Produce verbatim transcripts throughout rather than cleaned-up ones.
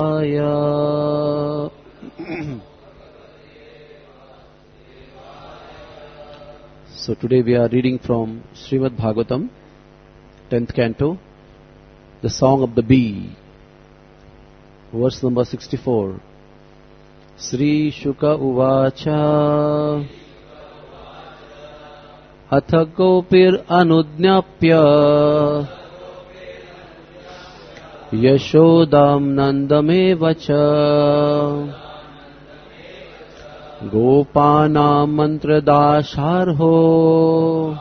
So today we are reading from Srimad Bhagavatam, tenth canto, the Song of the Bee, verse number sixty-four. Sri Shuka Uvacha Atha Gopir Anudnyapya Yashodam Nandamevacha Gopana Mantradasharho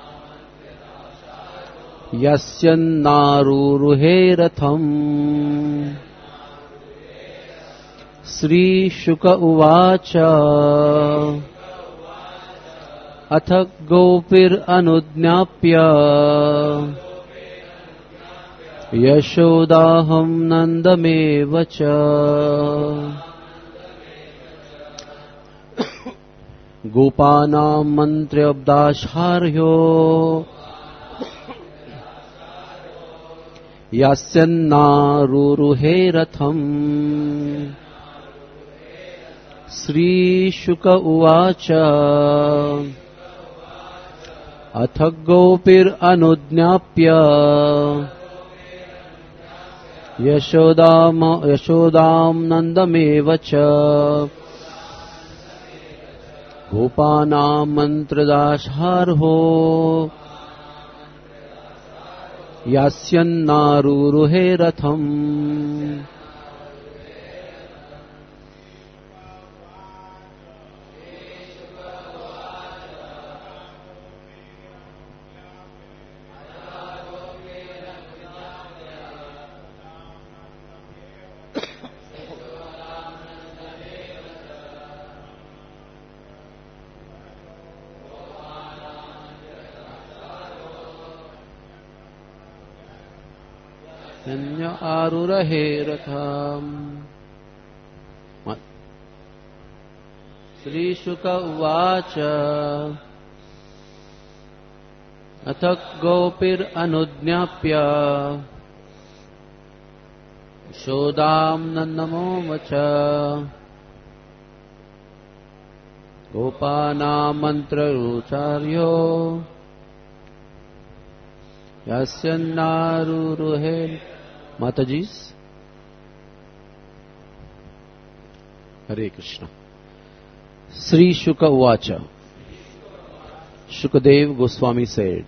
Yasyan Naruruhe Ratham. Sri Shuka Uvacha Athak Gopir Anudnyapya Yashodaham Nandamevacha Gopanam Mantrabdasharyo Yasyanna Ruruhe Ratham. Sri Shuka Uvacha Athak Gopir Anudnyapya Yashodam Yashodam Nandamevacha Gopana Mantradasharho Yasyan Naruruhe Ratham. Yanya Arurahe Ratham. Sri Shuka Uvacha Athak Gopir Anudnyapya Shodam Nandamevacha Gopana Mantra Rucharyo Yasyannaruruhe. Matajis, Hare Krishna. Sri Shuka Uvacha. Shukadev Goswami said,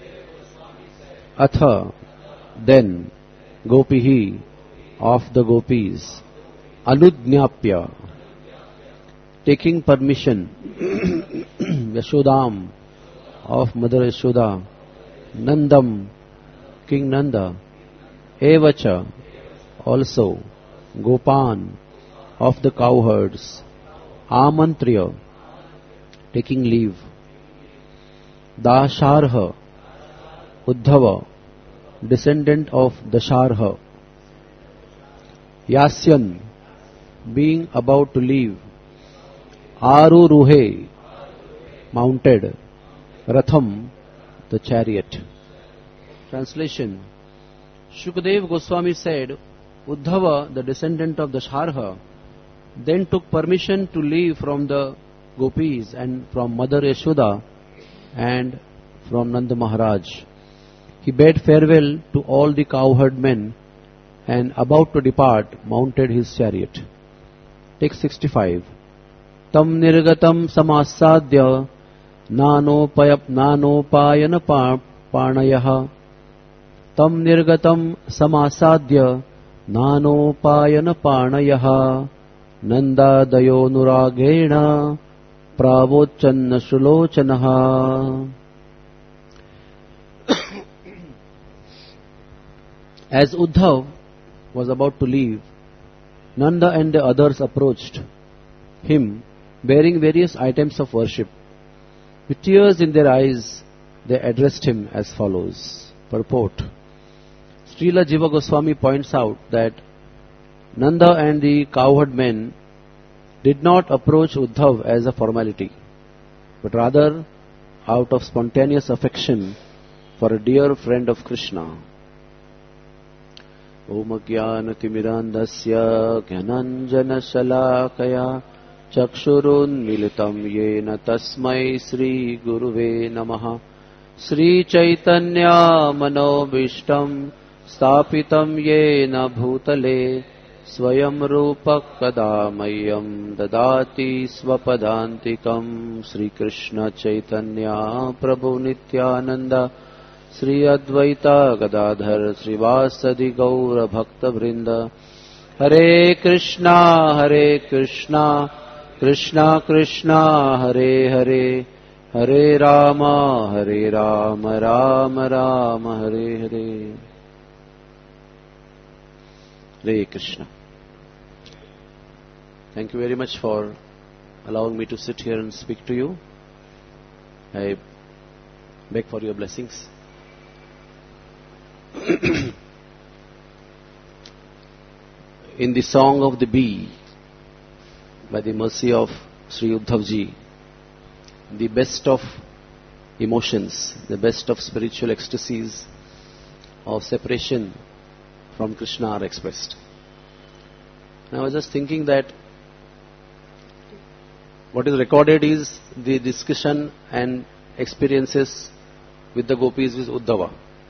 Atha, then, Gopihi, of the gopis, Anudnyapya, taking permission, Yashodam, of Mother Yashoda, Nandam, King Nanda, Evacha, also, Gopan, of the cowherds, Amantriya, taking leave, Dasharha, Uddhava, descendant of Dasharha, Yasyan, being about to leave, Aruruhe, mounted, Ratham, the chariot. Translation. Shukadev Goswami said, Uddhava, the descendant of the Dasharha, then took permission to leave from the gopis and from Mother Yashoda and from Nanda Maharaj. He bade farewell to all the cowherd men and about to depart mounted his chariot. Text sixty-five. Tam nirgatam samasadya nanopayap nanopayana parnayaha. Tam nirgatam samasadya nanopayana parnayaha. Nanda dayo nuragena pravochanna shulochanaha. As Uddhav was about to leave, Nanda and the others approached him bearing various items of worship. With tears in their eyes, they addressed him as follows. Purport. Srila Jiva Goswami points out that Nanda and the cowherd men did not approach Uddhav as a formality, but rather out of spontaneous affection for a dear friend of Krishna. Om Jnanatimirandhasya Jnananjanashalakaya Chakshurunmilitam Yena Tasmai Sri Guruve Namaha. Sri Chaitanya Manobishtam Stapitam Yena Bhutale Swayam Rupak Kadamayam Dadati Swapadantikam. Sri Krishna Chaitanya Prabhu Nityananda Sri Advaita Gadadhar Srivasadi Gaura Bhakta Vrinda. Hare Krishna Hare Krishna Krishna Krishna Hare Hare Hare Rama Hare Rama Rama Rama Hare Hare. Hare Krishna. Thank you very much for allowing me to sit here and speak to you. I beg for your blessings. In the Song of the Bee, by the mercy of Sri Uddhavji, the best of emotions, the best of spiritual ecstasies of separation from Krishna are expressed. And I was just thinking that what is recorded is the discussion and experiences with the gopis with Uddhava.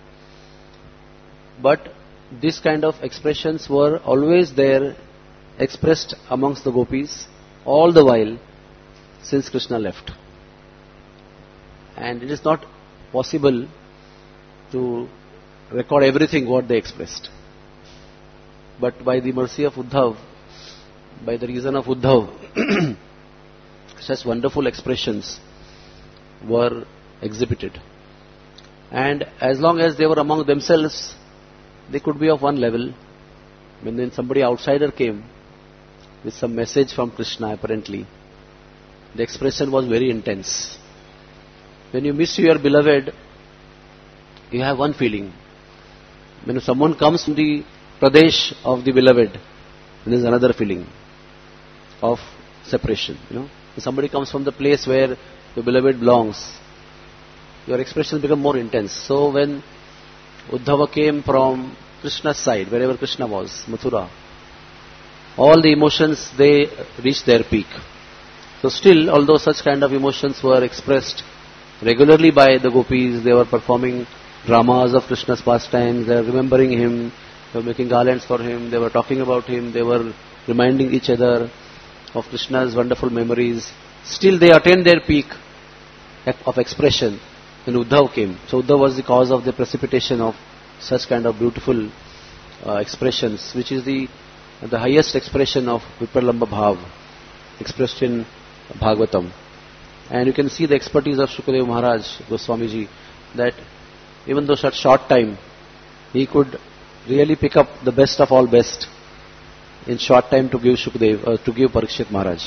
But this kind of expressions were always there, expressed amongst the gopis all the while since Krishna left. And it is not possible to record everything what they expressed. But by the mercy of Uddhav, by the reason of Uddhav, such wonderful expressions were exhibited. And as long as they were among themselves, they could be of one level. When then somebody outsider came with some message from Krishna, apparently, the expression was very intense. When you miss your beloved, you have one feeling. When someone comes from the Pradesh of the beloved, there is another feeling of separation. You know, when somebody comes from the place where the beloved belongs, your expressions become more intense. So when Uddhava came from Krishna's side, wherever Krishna was, Mathura, all the emotions, they reached their peak. So still, although such kind of emotions were expressed regularly by the gopis, they were performing dramas of Krishna's pastimes, they were remembering him, they were making garlands for him, they were talking about him, they were reminding each other of Krishna's wonderful memories. Still they attained their peak of expression when Uddhav came. So Uddhav was the cause of the precipitation of such kind of beautiful uh, expressions, which is the the highest expression of Vipralamba Bhav, expressed in Bhagavatam. And you can see the expertise of Shukadeva Maharaj, Goswamiji, that even though such short time, he could really pick up the best of all best in short time to give Shukadeva, uh, to give Parikshit Maharaj.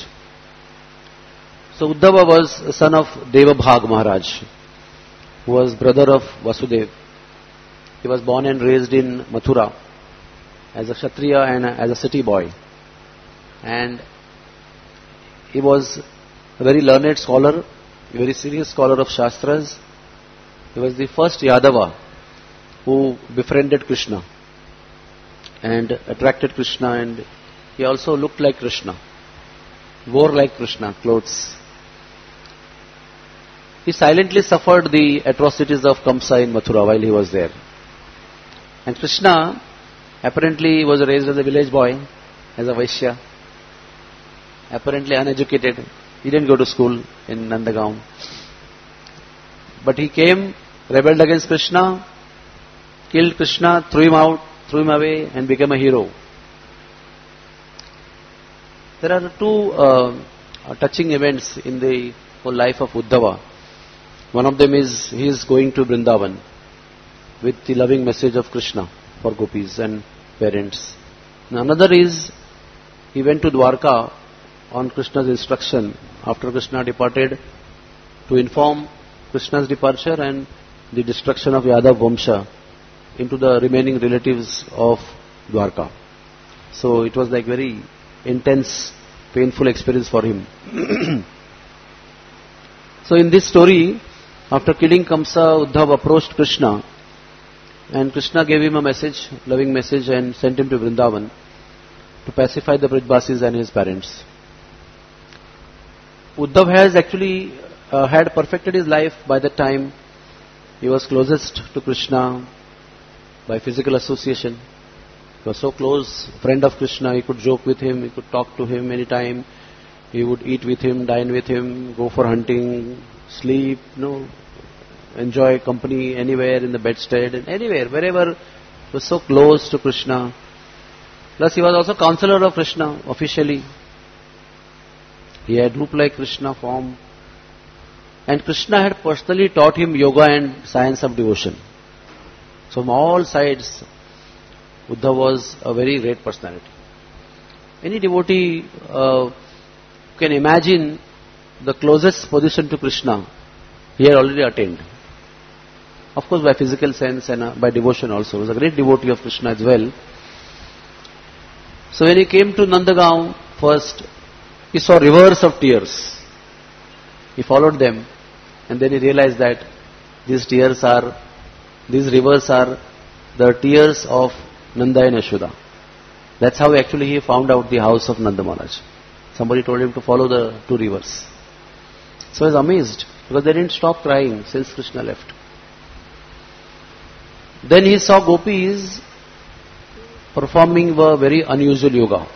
So Uddhava was a son of Devabhag Maharaj, who was brother of Vasudev. He was born and raised in Mathura as a Kshatriya and as a city boy. And he was a very learned scholar, a very serious scholar of Shastras. He was the first Yadava who befriended Krishna and attracted Krishna, and he also looked like Krishna, wore like Krishna clothes. He silently suffered the atrocities of Kamsa in Mathura while he was there. And Krishna apparently was raised as a village boy, as a Vaishya, apparently uneducated. He didn't go to school in Nandagaon. But he came, rebelled against Krishna, killed Krishna, threw him out, threw him away, and became a hero. There are two uh, touching events in the whole life of Uddhava. One of them is he is going to Vrindavan with the loving message of Krishna for gopis and parents. And another is he went to Dwarka on Krishna's instruction after Krishna departed to inform Krishna's departure and the destruction of Yadav Vamsha into the remaining relatives of Dwarka. So it was like very intense, painful experience for him. So in this story, after killing Kamsa, Uddhav approached Krishna And Krishna gave him a message, loving message, and sent him to Vrindavan to pacify the Brajbasis and his parents. Uddhav has actually uh, had perfected his life by the time he was closest to Krishna by physical association. He was so close, friend of Krishna, he could joke with him, he could talk to him anytime, he would eat with him, dine with him, go for hunting, sleep, you know, enjoy company anywhere in the bedstead, and anywhere, wherever. He was so close to Krishna. Plus he was also counselor of Krishna officially. He had roop like Krishna form. And Krishna had personally taught him yoga and science of devotion. So from all sides, Uddhav was a very great personality. Any devotee uh, can imagine the closest position to Krishna he had already attained. Of course by physical sense and uh, by devotion also. He was a great devotee of Krishna as well. So when he came to Nandagaon first, he saw rivers of tears. He followed them and then he realized that these tears are, these rivers are the tears of Nanda and Yashoda. That's how actually he found out the house of Nanda Maharaj. Somebody told him to follow the two rivers. So he was amazed because they didn't stop crying since Krishna left. Then he saw gopis performing a very unusual yoga.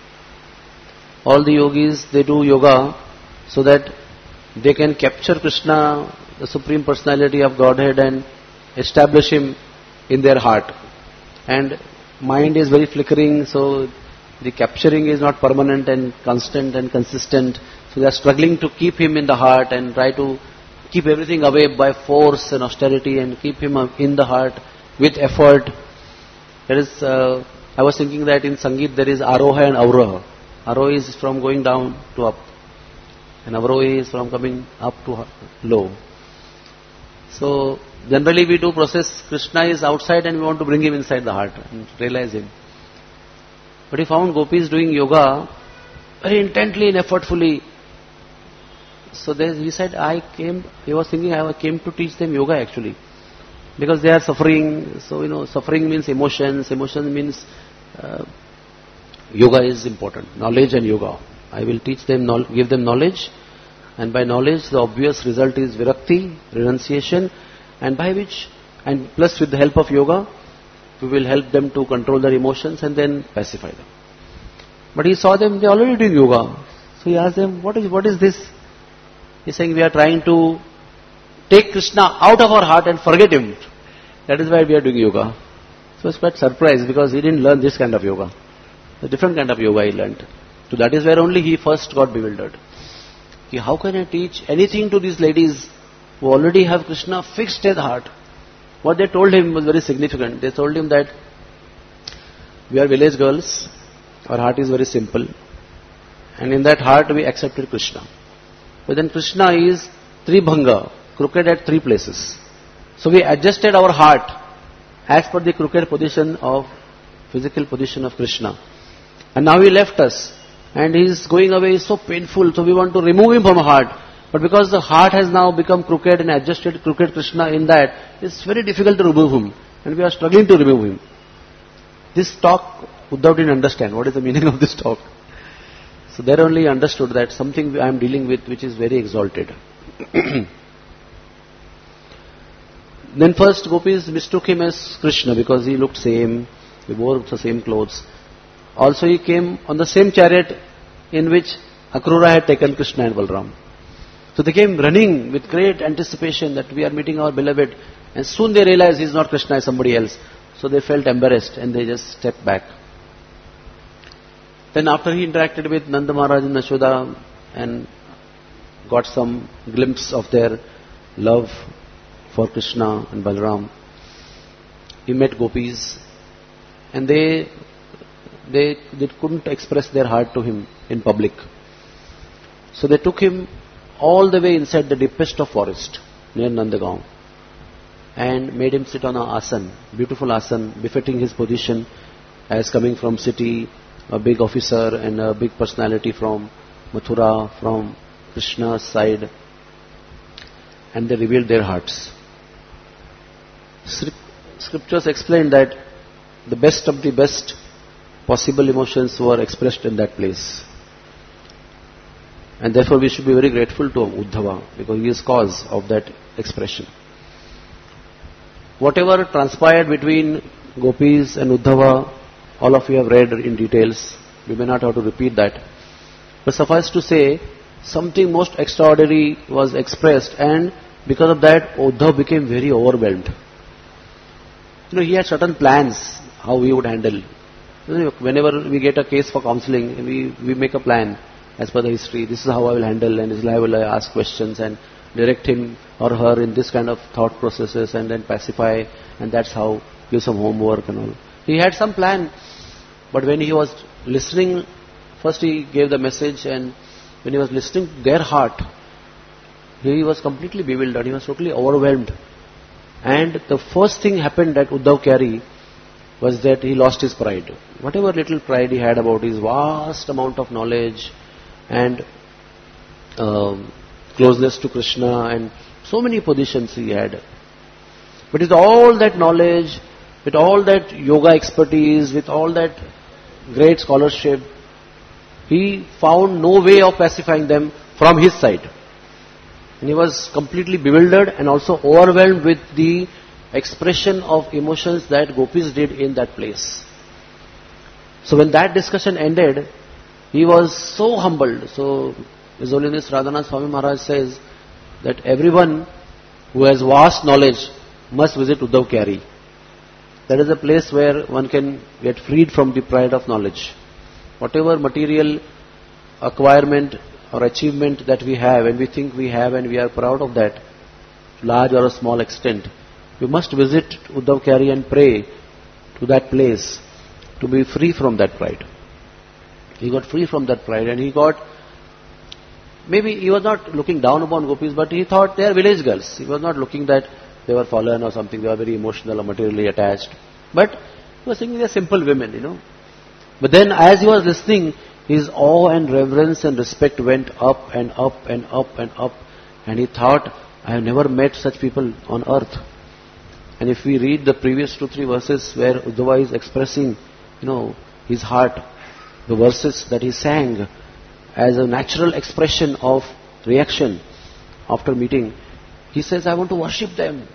All the yogis, they do yoga so that they can capture Krishna, the Supreme Personality of Godhead, and establish Him in their heart. And mind is very flickering, so the capturing is not permanent and constant and consistent. So they are struggling to keep Him in the heart and try to keep everything away by force and austerity and keep Him in the heart with effort. There is, uh, I was thinking that in Sangeet there is Aroha and Avroha. Aroha is from going down to up, and Avroha is from coming up to low. So generally we do process, Krishna is outside and we want to bring Him inside the heart and realize Him. But he found gopis doing yoga very intently and effortfully. So there, he said, I came, he was thinking I came to teach them yoga actually. Because they are suffering, so you know, suffering means emotions, emotion means uh, yoga is important, knowledge and yoga. I will teach them, give them knowledge, and by knowledge the obvious result is virakti, renunciation, and by which, and plus with the help of yoga, we will help them to control their emotions and then pacify them. But he saw them, they are already doing yoga. So he asked them, what is, what is this? He is saying, we are trying to take Krishna out of our heart and forget Him. That is why we are doing yoga. So I was quite surprised because he didn't learn this kind of yoga. A different kind of yoga he learned. So that is where only he first got bewildered. Okay, how can I teach anything to these ladies who already have Krishna fixed in the heart? What they told him was very significant. They told him that we are village girls, our heart is very simple, and in that heart we accepted Krishna. But then Krishna is Tribhanga, crooked at three places. So we adjusted our heart as per the crooked position of, physical position of Krishna. And now he left us. And his going away is so painful, so we want to remove him from our heart. But because the heart has now become crooked and adjusted crooked Krishna in that, it's very difficult to remove him. And we are struggling to remove him. This talk, Uddhav didn't understand. What is the meaning of this talk? So there only understood that something I am dealing with which is very exalted. Then first gopis mistook him as Krishna because he looked same, he wore the same clothes. Also he came on the same chariot in which Akrura had taken Krishna and Balram. So they came running with great anticipation that we are meeting our beloved, and soon they realized he is not Krishna, he is somebody else. So they felt embarrassed and they just stepped back. Then after he interacted with Nanda Maharaj and Yashoda and got some glimpse of their love for Krishna and Balram, he met gopis, and they they they couldn't express their heart to him in public. So they took him all the way inside the deepest of forest near Nandagaon and made him sit on an asan, beautiful asan, befitting his position as coming from city, a big officer and a big personality from Mathura, from Krishna's side, and they revealed their hearts. scriptures explain that the best of the best possible emotions were expressed in that place. And therefore we should be very grateful to Uddhava because he is cause of that expression. Whatever transpired between gopis and Uddhava, all of you have read in details. We may not have to repeat that. But suffice to say, something most extraordinary was expressed, and because of that, Uddhava became very overwhelmed. You know, he had certain plans how we would handle. You know, whenever we get a case for counseling, we, we make a plan as per the history. This is how I will handle, and this is how I will ask questions and direct him or her in this kind of thought processes, and then pacify, and that's how give some homework and all. He had some plan, but when he was listening, first he gave the message, and when he was listening to their heart, he was completely bewildered, he was totally overwhelmed. And the first thing happened at Uddhav Kyari was that he lost his pride. Whatever little pride he had about his vast amount of knowledge and um, closeness to Krishna and so many positions he had. But with all that knowledge, with all that yoga expertise, with all that great scholarship, he found no way of pacifying them from his side. And he was completely bewildered and also overwhelmed with the expression of emotions that gopis did in that place. So when that discussion ended, he was so humbled. So His Holiness Radhanath Swami Maharaj says that everyone who has vast knowledge must visit Uddhav Kyari. That is a place where one can get freed from the pride of knowledge. Whatever material acquirement or achievement that we have, and we think we have and we are proud of that, large or a small extent, we must visit Uddhav Kyari and pray to that place to be free from that pride. He got free from that pride, and he got, maybe he was not looking down upon gopis, but he thought they are village girls. He was not looking that they were fallen or something, they were very emotional or materially attached. But he was thinking they are simple women, you know. But then as he was listening, his awe and reverence and respect went up and up and up and up. And he thought, I have never met such people on earth. And if we read the previous two, three verses where Uddhava is expressing, you know, his heart, the verses that he sang as a natural expression of reaction after meeting, he says, I want to worship them.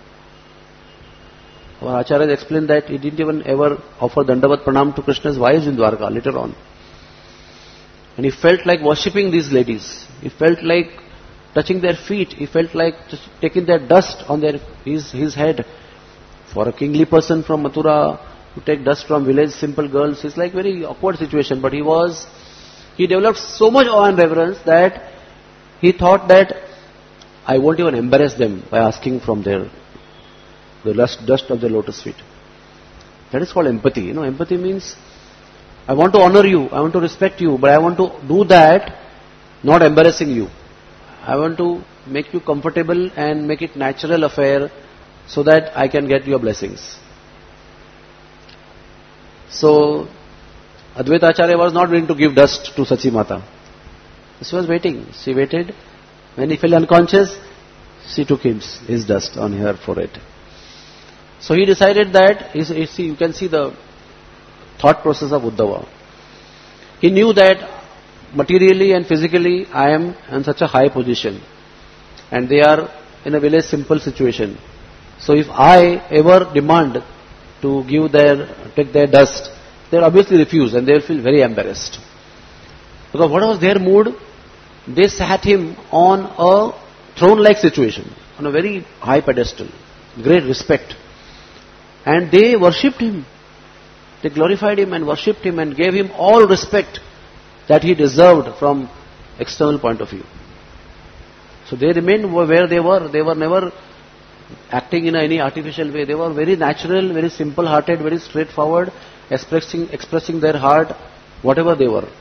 Our Acharya explained that he didn't even ever offer Dandavat Pranam to Krishna's wives in Dwarka later on. And he felt like worshipping these ladies. He felt like touching their feet. He felt like just taking their dust on their his, his head. For a kingly person from Mathura to take dust from village simple girls is like very awkward situation. But he was, he developed so much awe and reverence that he thought that I won't even embarrass them by asking from their the dust, dust of their lotus feet. That is called empathy. You know, empathy means I want to honor you, I want to respect you, but I want to do that not embarrassing you. I want to make you comfortable and make it natural affair so that I can get your blessings. So Advaita Acharya was not willing to give dust to Sachi Mata. She was waiting. She waited. When he fell unconscious, she took his, his dust on her forehead. So he decided that, you can see the thought process of Uddhava. He knew that materially and physically I am in such a high position and they are in a very simple situation. So if I ever demand to give their, take their dust, they will obviously refuse and they will feel very embarrassed. Because what was their mood? They sat him on a throne-like situation, on a very high pedestal, great respect. And they worshipped him. They glorified him and worshipped him and gave him all respect that he deserved from external point of view. So they remained where they were. They were never acting in any artificial way. They were very natural, very simple-hearted, very straightforward, expressing, expressing their heart, whatever they were.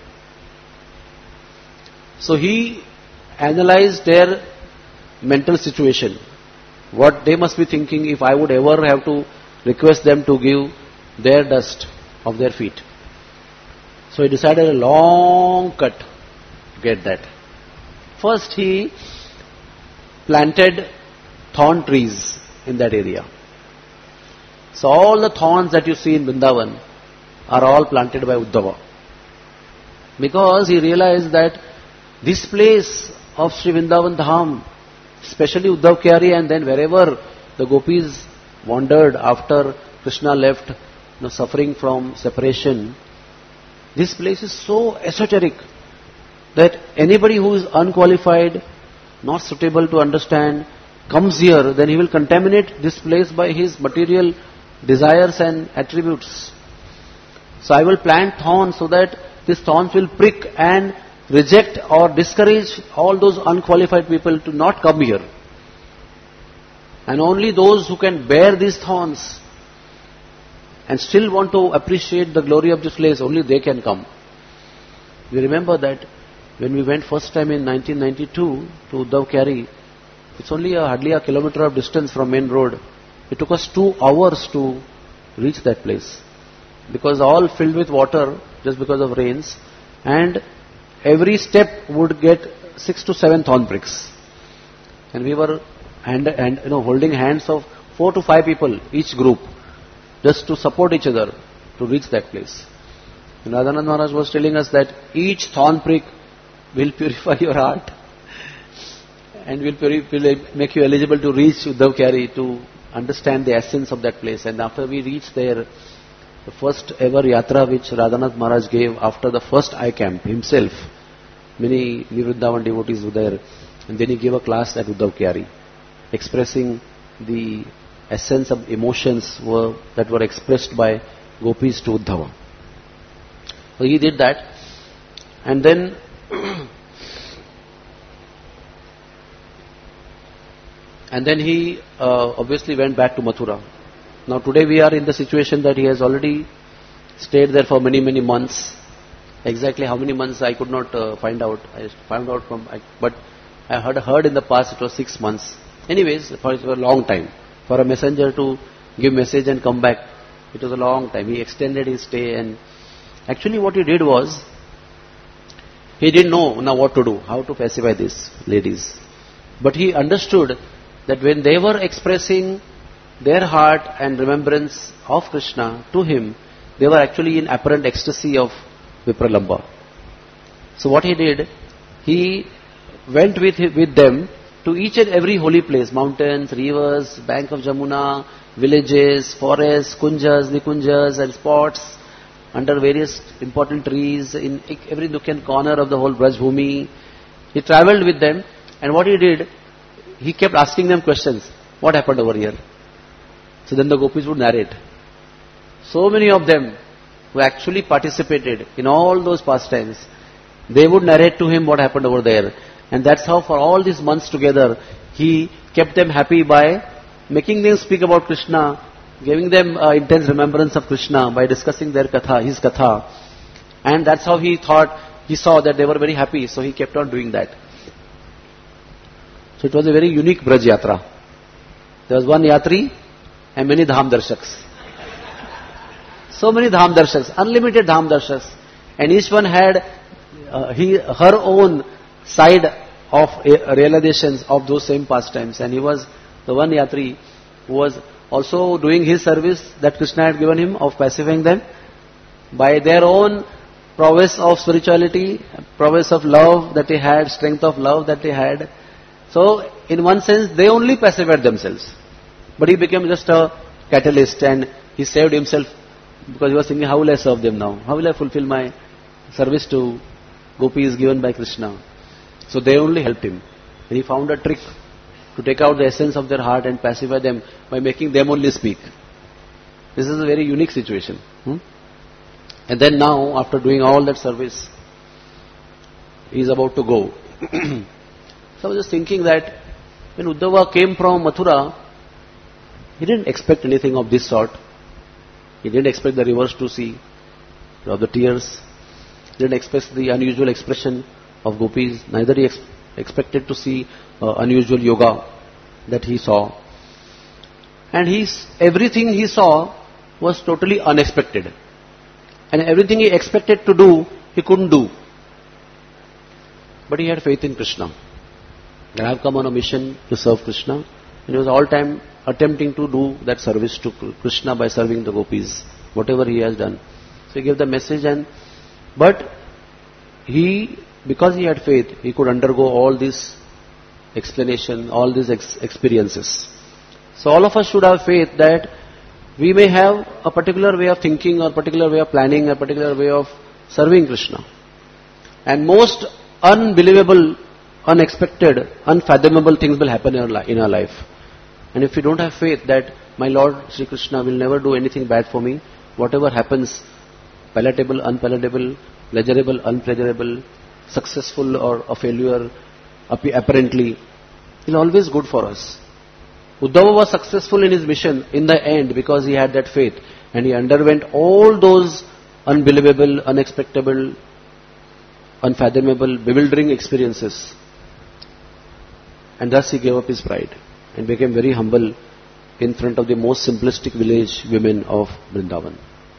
So he analyzed their mental situation. What they must be thinking if I would ever have to request them to give their dust of their feet. So he decided a long cut to get that. First he planted thorn trees in that area. So all the thorns that you see in Vrindavan are all planted by Uddhava. Because he realized that this place of Sri Vrindavan Dham, especially Uddhav Kyari, and then wherever the gopis wandered after Krishna left, you know, suffering from separation, this place is so esoteric that anybody who is unqualified, not suitable to understand, comes here, then he will contaminate this place by his material desires and attributes. So I will plant thorns so that these thorns will prick and reject or discourage all those unqualified people to not come here. And only those who can bear these thorns and still want to appreciate the glory of this place, only they can come. We remember that when we went first time in nineteen ninety-two to Uddhav Kyari, it's only a, hardly a kilometer of distance from main road. It took us two hours to reach that place, because all filled with water just because of rains, and every step would get six to seven thorn pricks. And we were hand, hand, you know, holding hands of four to five people, each group, just to support each other to reach that place. And Radhanand Maharaj was telling us that each thorn prick will purify your heart and will, puri- will make you eligible to reach Uddhav Kyari, to understand the essence of that place. And after we reached there, the first ever yatra which Radhanath Maharaj gave after the first I camp himself, many Vrindavan devotees were there, and then he gave a class at Uddhav Kyari, expressing the essence of emotions were, that were expressed by gopis to Uddhava. So he did that, and then and then he uh, obviously went back to Mathura. Now today we are in the situation that he has already stayed there for many, many months. Exactly how many months I could not uh, find out. I found out from, I, but I heard, heard in the past it was six months. Anyways, for it was a long time. For a messenger to give message and come back, it was a long time. He extended his stay, and actually what he did was, he didn't know now what to do, how to pacify these ladies. But he understood that when they were expressing their heart and remembrance of Krishna to him, they were actually in apparent ecstasy of Vipralamba. So what he did, he went with with them to each and every holy place, mountains, rivers, bank of Jamuna, villages, forests, kunjas, nikunjas and spots, under various important trees, in every nook and corner of the whole Braj Bhumi. He travelled with them, and what he did, he kept asking them questions. What happened over here? So then the gopis would narrate. So many of them who actually participated in all those pastimes, they would narrate to him what happened over there. And that's how for all these months together, he kept them happy by making them speak about Krishna, giving them uh, intense remembrance of Krishna by discussing their katha, his katha. And that's how he thought, he saw that they were very happy, so he kept on doing that. So it was a very unique Braj Yatra. There was one Yatri and many Dham Darshaks. So many Dham Darshaks, unlimited Dham Darshaks. And each one had uh, he, her own side of uh, realizations of those same pastimes. And he was the one Yatri who was also doing his service that Krishna had given him of pacifying them by their own prowess of spirituality, prowess of love that they had, strength of love that they had. So, in one sense, they only pacified themselves. But he became just a catalyst, and he saved himself because he was thinking, how will I serve them now? How will I fulfill my service to gopis given by Krishna? So they only helped him. And he found a trick to take out the essence of their heart and pacify them by making them only speak. This is a very unique situation. Hmm? And then now, after doing all that service, he is about to go. So I was just thinking that when Uddhava came from Mathura, he didn't expect anything of this sort. He didn't expect the rivers to see, or the tears. He didn't expect the unusual expression of gopis. Neither he ex- expected to see uh, unusual yoga that he saw. And he's, everything he saw was totally unexpected. And everything he expected to do, he couldn't do. But he had faith in Krishna. And I have come on a mission to serve Krishna. And he was all time attempting to do that service to Krishna by serving the gopis, whatever he has done. So he gave the message, and but he, because he had faith, he could undergo all this explanation, all these ex- experiences. So all of us should have faith that we may have a particular way of thinking, or particular way of planning, a particular way of serving Krishna. And most unbelievable, unexpected, unfathomable things will happen in our, li- in our life. And if we don't have faith that my Lord Sri Krishna will never do anything bad for me, whatever happens, palatable, unpalatable, pleasurable, unpleasurable, successful or a failure, apparently, is always good for us. Uddhava was successful in his mission in the end because he had that faith, and he underwent all those unbelievable, unexpected, unfathomable, bewildering experiences. And thus he gave up his pride and became very humble in front of the most simplistic village women of Vrindavan.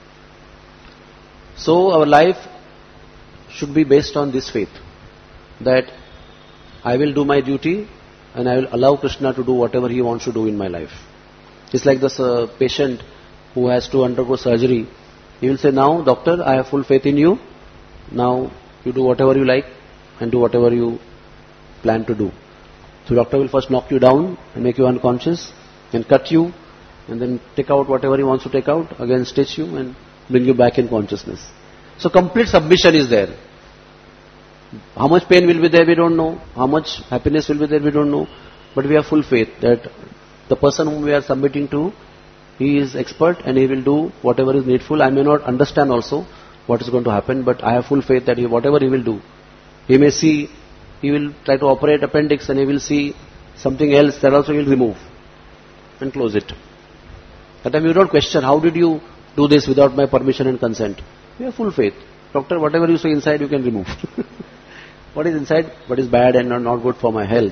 So our life should be based on this faith, that I will do my duty and I will allow Krishna to do whatever he wants to do in my life. It's like this uh, patient who has to undergo surgery. He will say, now doctor, I have full faith in you. Now you do whatever you like and do whatever you plan to do. So doctor will first knock you down and make you unconscious and cut you and then take out whatever he wants to take out, again stitch you and bring you back in consciousness. So complete submission is there. How much pain will be there, we don't know. How much happiness will be there, we don't know. But we have full faith that the person whom we are submitting to, he is expert and he will do whatever is needful. I may not understand also what is going to happen, but I have full faith that he, whatever he will do, he may see, he will try to operate appendix and he will see something else, that also he will remove and close it. That time you don't question, how did you do this without my permission and consent? We have full faith. Doctor, whatever you say inside, you can remove. What is inside? What is bad and not good for my health.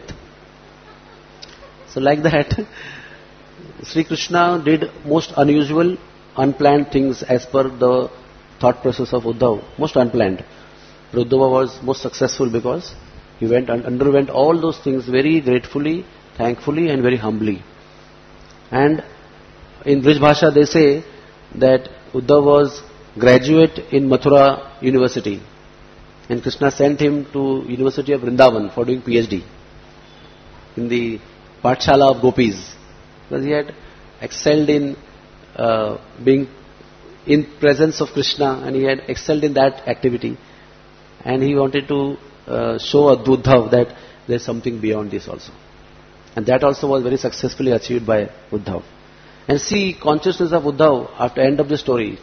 So like that, Sri Krishna did most unusual, unplanned things as per the thought process of Uddhava. Most unplanned. But Uddhava was most successful because he went and underwent all those things very gratefully, thankfully and very humbly. And in Brij Bhasha they say that Uddhava was graduate in Mathura University. And Krishna sent him to University of Vrindavan for doing PhD in the Pathshala of Gopis, because he had excelled in uh, being in presence of Krishna, and he had excelled in that activity, and he wanted to uh, show a Uddhava that there is something beyond this also, and that also was very successfully achieved by Uddhava. And see consciousness of Uddhava after end of the story,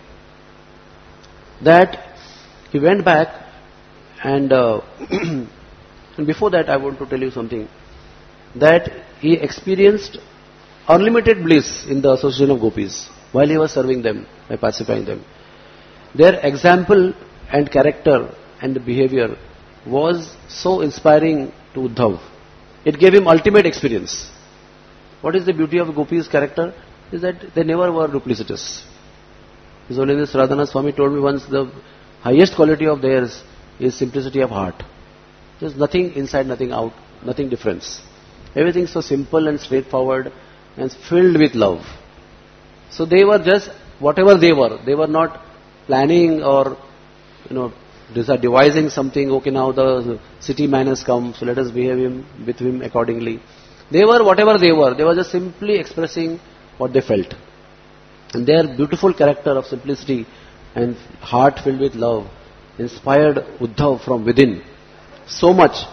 that he went back. And, uh, and before that I want to tell you something, that he experienced unlimited bliss in the association of gopis while he was serving them, by pacifying them. Their example and character and behavior was so inspiring to Uddhava. It gave him ultimate experience. What is the beauty of gopis' character? Is that they never were duplicitous. His Holiness Radhanath Swami told me once, the highest quality of theirs is simplicity of heart. There's nothing inside, nothing out, nothing difference. Everything so simple and straightforward and filled with love. So they were just whatever they were. They were not planning or, you know, devising something. Okay, now the city man has come, so let us behave him with him accordingly. They were whatever they were. They were just simply expressing what they felt. And their beautiful character of simplicity and heart filled with love inspired Uddhava from within so much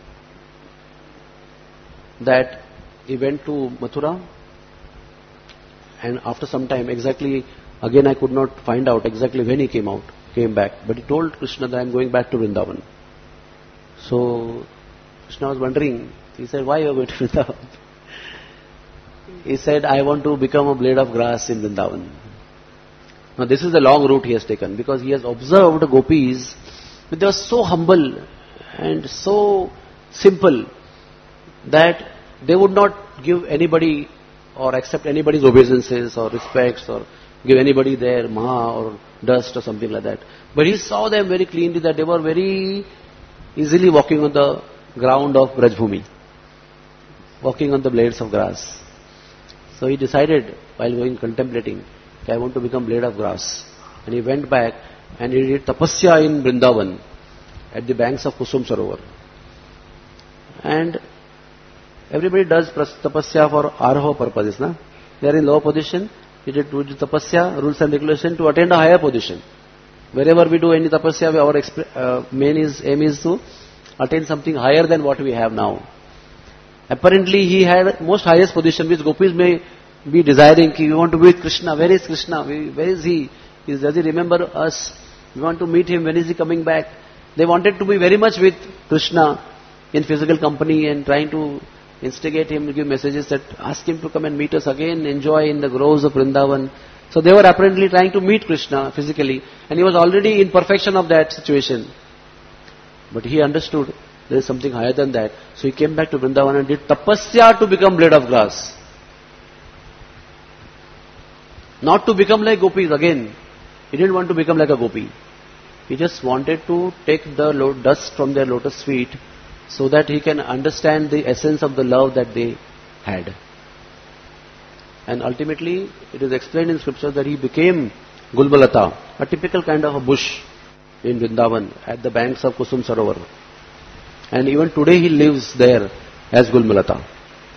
that he went to Mathura, and after some time, exactly, again I could not find out exactly when he came out, came back, but he told Krishna that I am going back to Vrindavan. So Krishna was wondering, he said, why are you going to Vrindavan? He said, I want to become a blade of grass in Vrindavan. Now this is the long route he has taken, because he has observed gopis, but they were so humble and so simple that they would not give anybody or accept anybody's obeisances or respects or give anybody their maha or dust or something like that. But he saw them very cleanly, that they were very easily walking on the ground of Brajbhumi, walking on the blades of grass. So he decided, while going contemplating, I want to become blade of grass. And he went back and he did tapasya in Vrindavan at the banks of Kusum Sarovar. And everybody does tapasya for arho purposes. Na? They are in lower position. He did tapasya, rules and regulation to attain a higher position. Wherever we do any tapasya, our exp- uh, main is, aim is to attain something higher than what we have now. Apparently he had most highest position which gopis may be desiring. We want to be with Krishna. Where is Krishna? Where is he? Is, does he remember us? We want to meet him. When is he coming back? They wanted to be very much with Krishna in physical company and trying to instigate him, give messages that ask him to come and meet us again, enjoy in the groves of Vrindavan. So they were apparently trying to meet Krishna physically, and he was already in perfection of that situation. But he understood there is something higher than that. So he came back to Vrindavan and did tapasya to become blade of grass. Not to become like gopis again. He didn't want to become like a gopi. He just wanted to take the dust from their lotus feet so that he can understand the essence of the love that they had. And ultimately, it is explained in scripture that he became Gulbalata, a typical kind of a bush in Vrindavan at the banks of Kusum Sarovar. And even today he lives there as Gulbalata.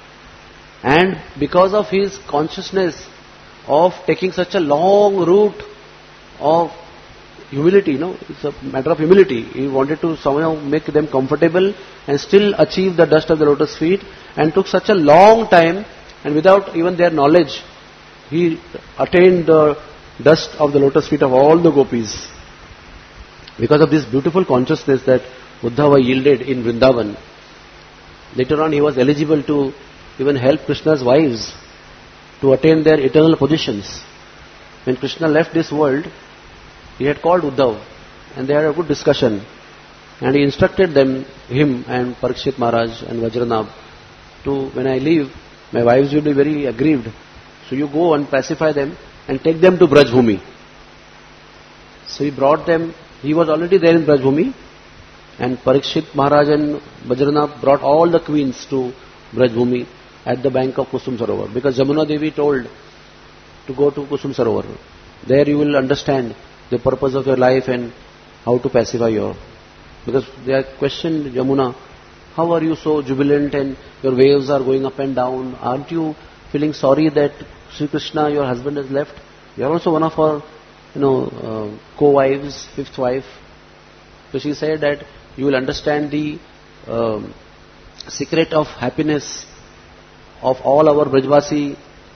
And because of his consciousness of taking such a long route of humility, you know, it's a matter of humility. He wanted to somehow make them comfortable and still achieve the dust of the lotus feet, and took such a long time, and without even their knowledge, he attained the dust of the lotus feet of all the gopis. Because of this beautiful consciousness that Uddhava yielded in Vrindavan, later on he was eligible to even help Krishna's wives to attain their eternal positions. When Krishna left this world, he had called Uddhav and they had a good discussion, and he instructed them, him and Parikshit Maharaj and Vajranabh, to, when I leave, my wives will be very aggrieved. So you go and pacify them and take them to Brajbhumi. So he brought them, he was already there in Brajbhumi, and Parikshit Maharaj and Vajranabh brought all the queens to Brajbhumi at the bank of Kusum Sarovar, because Jamuna Devi told to go to Kusum Sarovar. There you will understand the purpose of your life and how to pacify your... Because they questioned Jamuna, how are you so jubilant and your waves are going up and down? Aren't you feeling sorry that Sri Krishna, your husband, has left? You are also one of our, you know, uh, co-wives, fifth wife. So she said that you will understand the um, secret of happiness of all our Brajvasi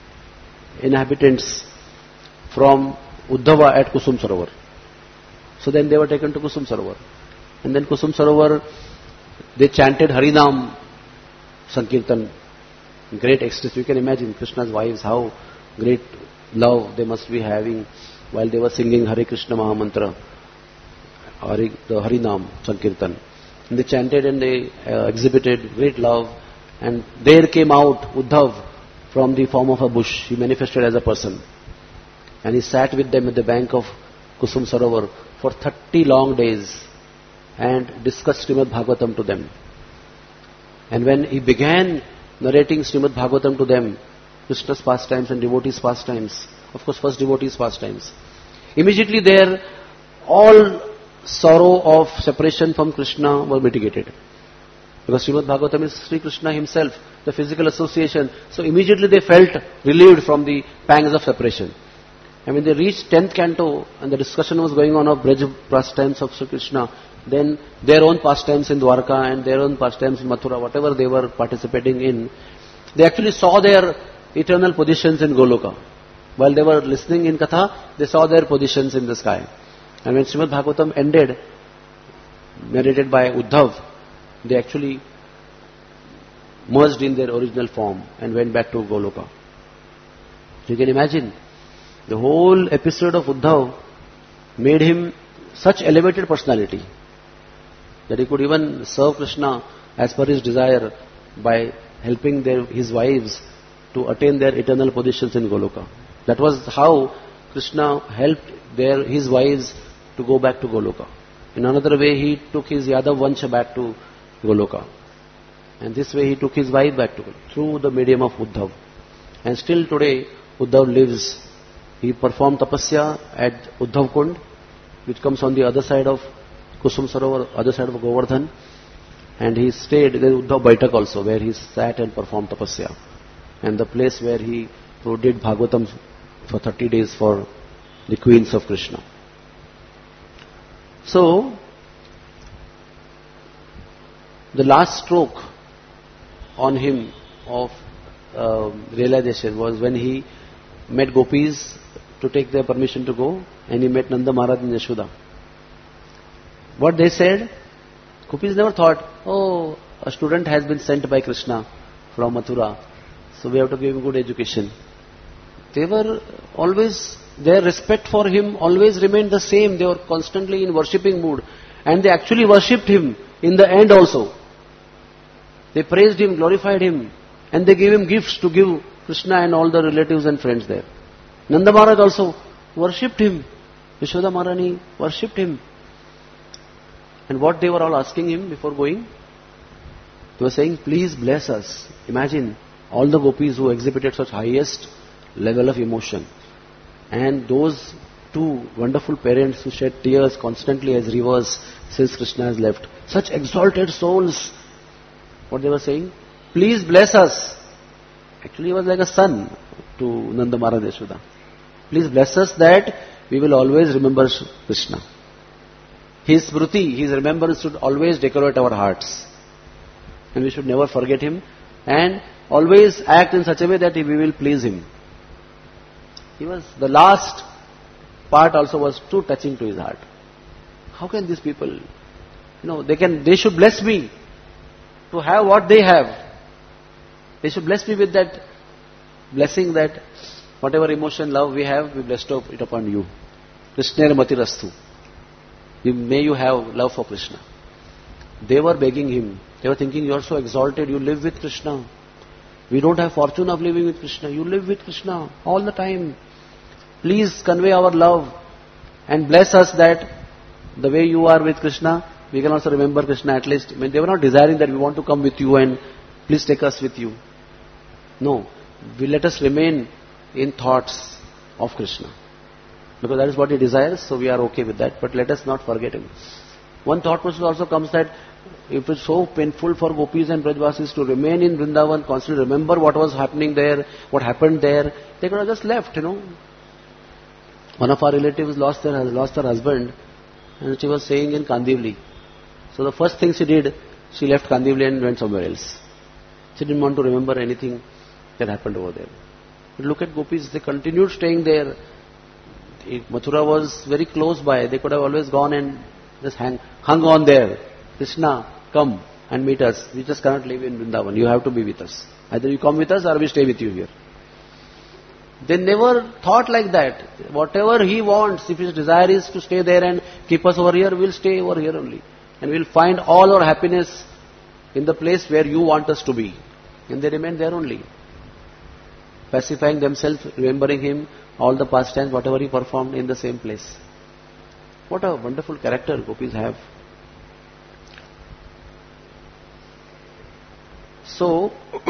inhabitants from Uddhava at Kusum Sarovar. So then they were taken to Kusum Sarovar. And then Kusum Sarovar, they chanted Harinam Sankirtan in great ecstasy. You can imagine Krishna's wives, how great love they must be having while they were singing Hare Krishna Mahamantra, Hari, the Harinam Sankirtan. And they chanted and they uh, exhibited great love. And there came out Uddhav from the form of a bush. He manifested as a person. And he sat with them at the bank of Kusum Sarovar for thirty long days and discussed Srimad Bhagavatam to them. And when he began narrating Srimad Bhagavatam to them, Krishna's pastimes and devotees' pastimes, of course first devotees' pastimes, immediately there all sorrow of separation from Krishna was mitigated. Because Srimad Bhagavatam is Sri Krishna himself, the physical association. So immediately they felt relieved from the pangs of separation. And when they reached tenth canto and the discussion was going on of Braj pastimes of Sri Krishna, then their own pastimes in Dwarka and their own pastimes in Mathura, whatever they were participating in, they actually saw their eternal positions in Goloka. While they were listening in Katha, they saw their positions in the sky. And when Srimad Bhagavatam ended, narrated by Uddhav, they actually merged in their original form and went back to Goloka. You can imagine, the whole episode of Uddhav made him such elevated personality that he could even serve Krishna as per his desire by helping their, his wives to attain their eternal positions in Goloka. That was how Krishna helped their, his wives to go back to Goloka. In another way, he took his Yadav Vansha back to Goloka. And this way he took his wife back to Goloka, through the medium of Uddhav. And still today, Uddhav lives. He performed tapasya at Uddhav Kund, which comes on the other side of Kusum Sarovar, other side of Govardhan. And he stayed, there is Uddhav Baitak also, where he sat and performed tapasya. And the place where he did Bhagavatam for thirty days for the queens of Krishna. So, the last stroke on him of uh, realization was when he met gopis to take their permission to go, and he met Nanda Maharaj and Yashoda. What they said, gopis never thought, oh, a student has been sent by Krishna from Mathura, so we have to give him good education. They were always, their respect for him always remained the same. They were constantly in worshipping mood, and they actually worshipped him in the end also. They praised him, glorified him, and they gave him gifts to give Krishna and all the relatives and friends there. Nanda Maharaj also worshipped him. Yashoda Maharani worshipped him. And what they were all asking him before going? They were saying, please bless us. Imagine all the gopis who exhibited such highest level of emotion. And those two wonderful parents who shed tears constantly as rivers since Krishna has left. Such exalted souls. What they were saying? Please bless us. Actually, he was like a son to Nanda Maharaj Yashoda. Please bless us that we will always remember Krishna. His smriti, his remembrance should always decorate our hearts. And we should never forget him. And always act in such a way that we will please him. He was, the last part also was too touching to his heart. How can these people, you know, they can, they should bless me to have what they have. They should bless me with that blessing that whatever emotion, love we have, we bless it upon you. Krishna Matirastu. May you have love for Krishna. They were begging him. They were thinking, you are so exalted, you live with Krishna. We don't have fortune of living with Krishna. You live with Krishna all the time. Please convey our love and bless us that the way you are with Krishna, we can also remember Krishna at least. I mean, they were not desiring that we want to come with you and please take us with you. No. We let us remain in thoughts of Krishna. Because that is what he desires, so we are okay with that. But let us not forget him. One thought process also comes that if it's so painful for gopis and Brajvasis to remain in Vrindavan, constantly remember what was happening there, what happened there, they could have just left, you know. One of our relatives lost their lost her husband, and she was staying in Kandivali. So the first thing she did, she left Kandivali and went somewhere else. She didn't want to remember anything that happened over there. But look at gopis, they continued staying there. Mathura was very close by. They could have always gone and just hang, hung on there. Krishna, come and meet us. We just cannot live in Vrindavan. You have to be with us. Either you come with us or we stay with you here. They never thought like that. Whatever he wants, if his desire is to stay there and keep us over here, we'll stay over here only. And we'll find all our happiness in the place where you want us to be. And they remain there only. Pacifying themselves, remembering him, all the pastimes, whatever he performed in the same place. What a wonderful character gopis have. So,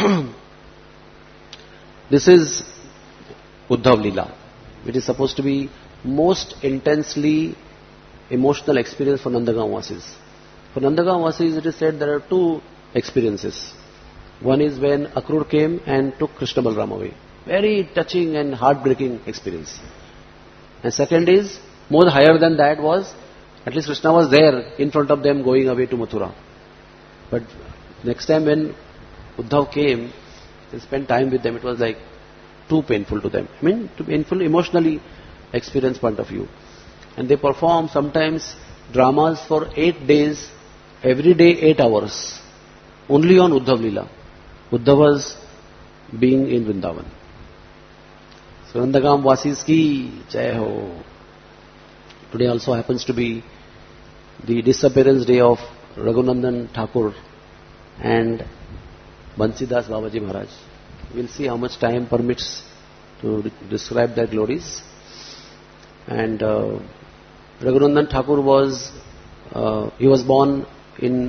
this is Uddhav Leela. It is supposed to be most intensely emotional experience for Nandagaon Vasis. For Nandagaon Vasis, it is said there are two experiences. One is when Akrur came and took Krishna Balram away. Very touching and heartbreaking experience. And second is, more higher than that was, at least Krishna was there in front of them going away to Mathura. But next time when Uddhav came, they spent time with them, it was like too painful to them. I mean, too painful emotionally experience point of view. And they perform sometimes dramas for eight days, every day eight hours, only on Uddhav Leela. Uddhav was being in Vrindavan. So Nandagaon Vasis ki jai ho. Today also happens to be the disappearance day of Raghunandan Thakur and Bansidas Babaji Maharaj. We'll see how much time permits to describe their glories. And uh, Raghunandan Thakur was, uh, he was born in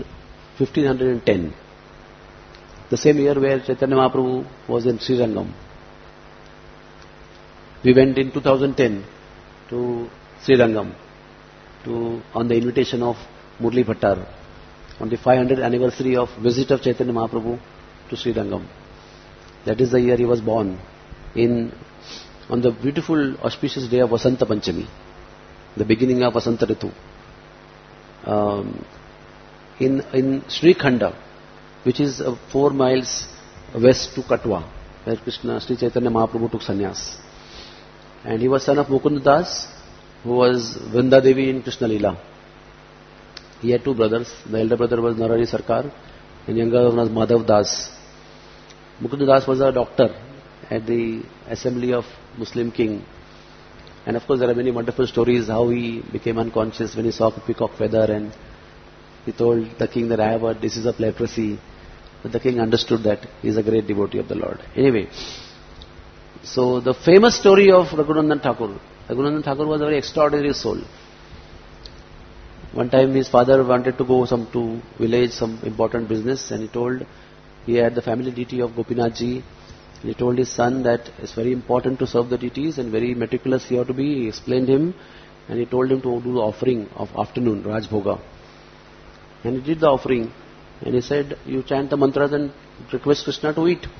fifteen ten. The same year where Chaitanya Mahaprabhu was in Srirangam. We went in two thousand ten to Srirangam to, on the invitation of Murli Bhattar, on the five hundredth anniversary of visit of Chaitanya Mahaprabhu to Srirangam. That is the year he was born, in on the beautiful auspicious day of Vasanta Panchami, the beginning of Vasanta Ritu. Um, in in Srikhanda, which is uh, four miles west to Katwa, where Krishna, Sri Chaitanya Mahaprabhu took sannyas. And he was son of Mukunda Das, who was Vrinda Devi in Krishna Leela. He had two brothers. The elder brother was Narari Sarkar, and younger one was Madhav Das. Mukunda Das was a doctor at the assembly of Muslim king. And of course there are many wonderful stories how he became unconscious when he saw a peacock feather, and he told the king that I have a disease of leprosy. But the king understood that he is a great devotee of the Lord. Anyway, so the famous story of Raghunandan Thakur. Raghunandan Thakur was a very extraordinary soul. One time his father wanted to go some to village, some important business, and he told, he had the family deity of Gopinath Ji, and he told his son that it's very important to serve the deities and very meticulous he ought to be. He explained him, and he told him to do the offering of afternoon, Raj Bhoga. And he did the offering, and he said, you chant the mantras and request Krishna to eat.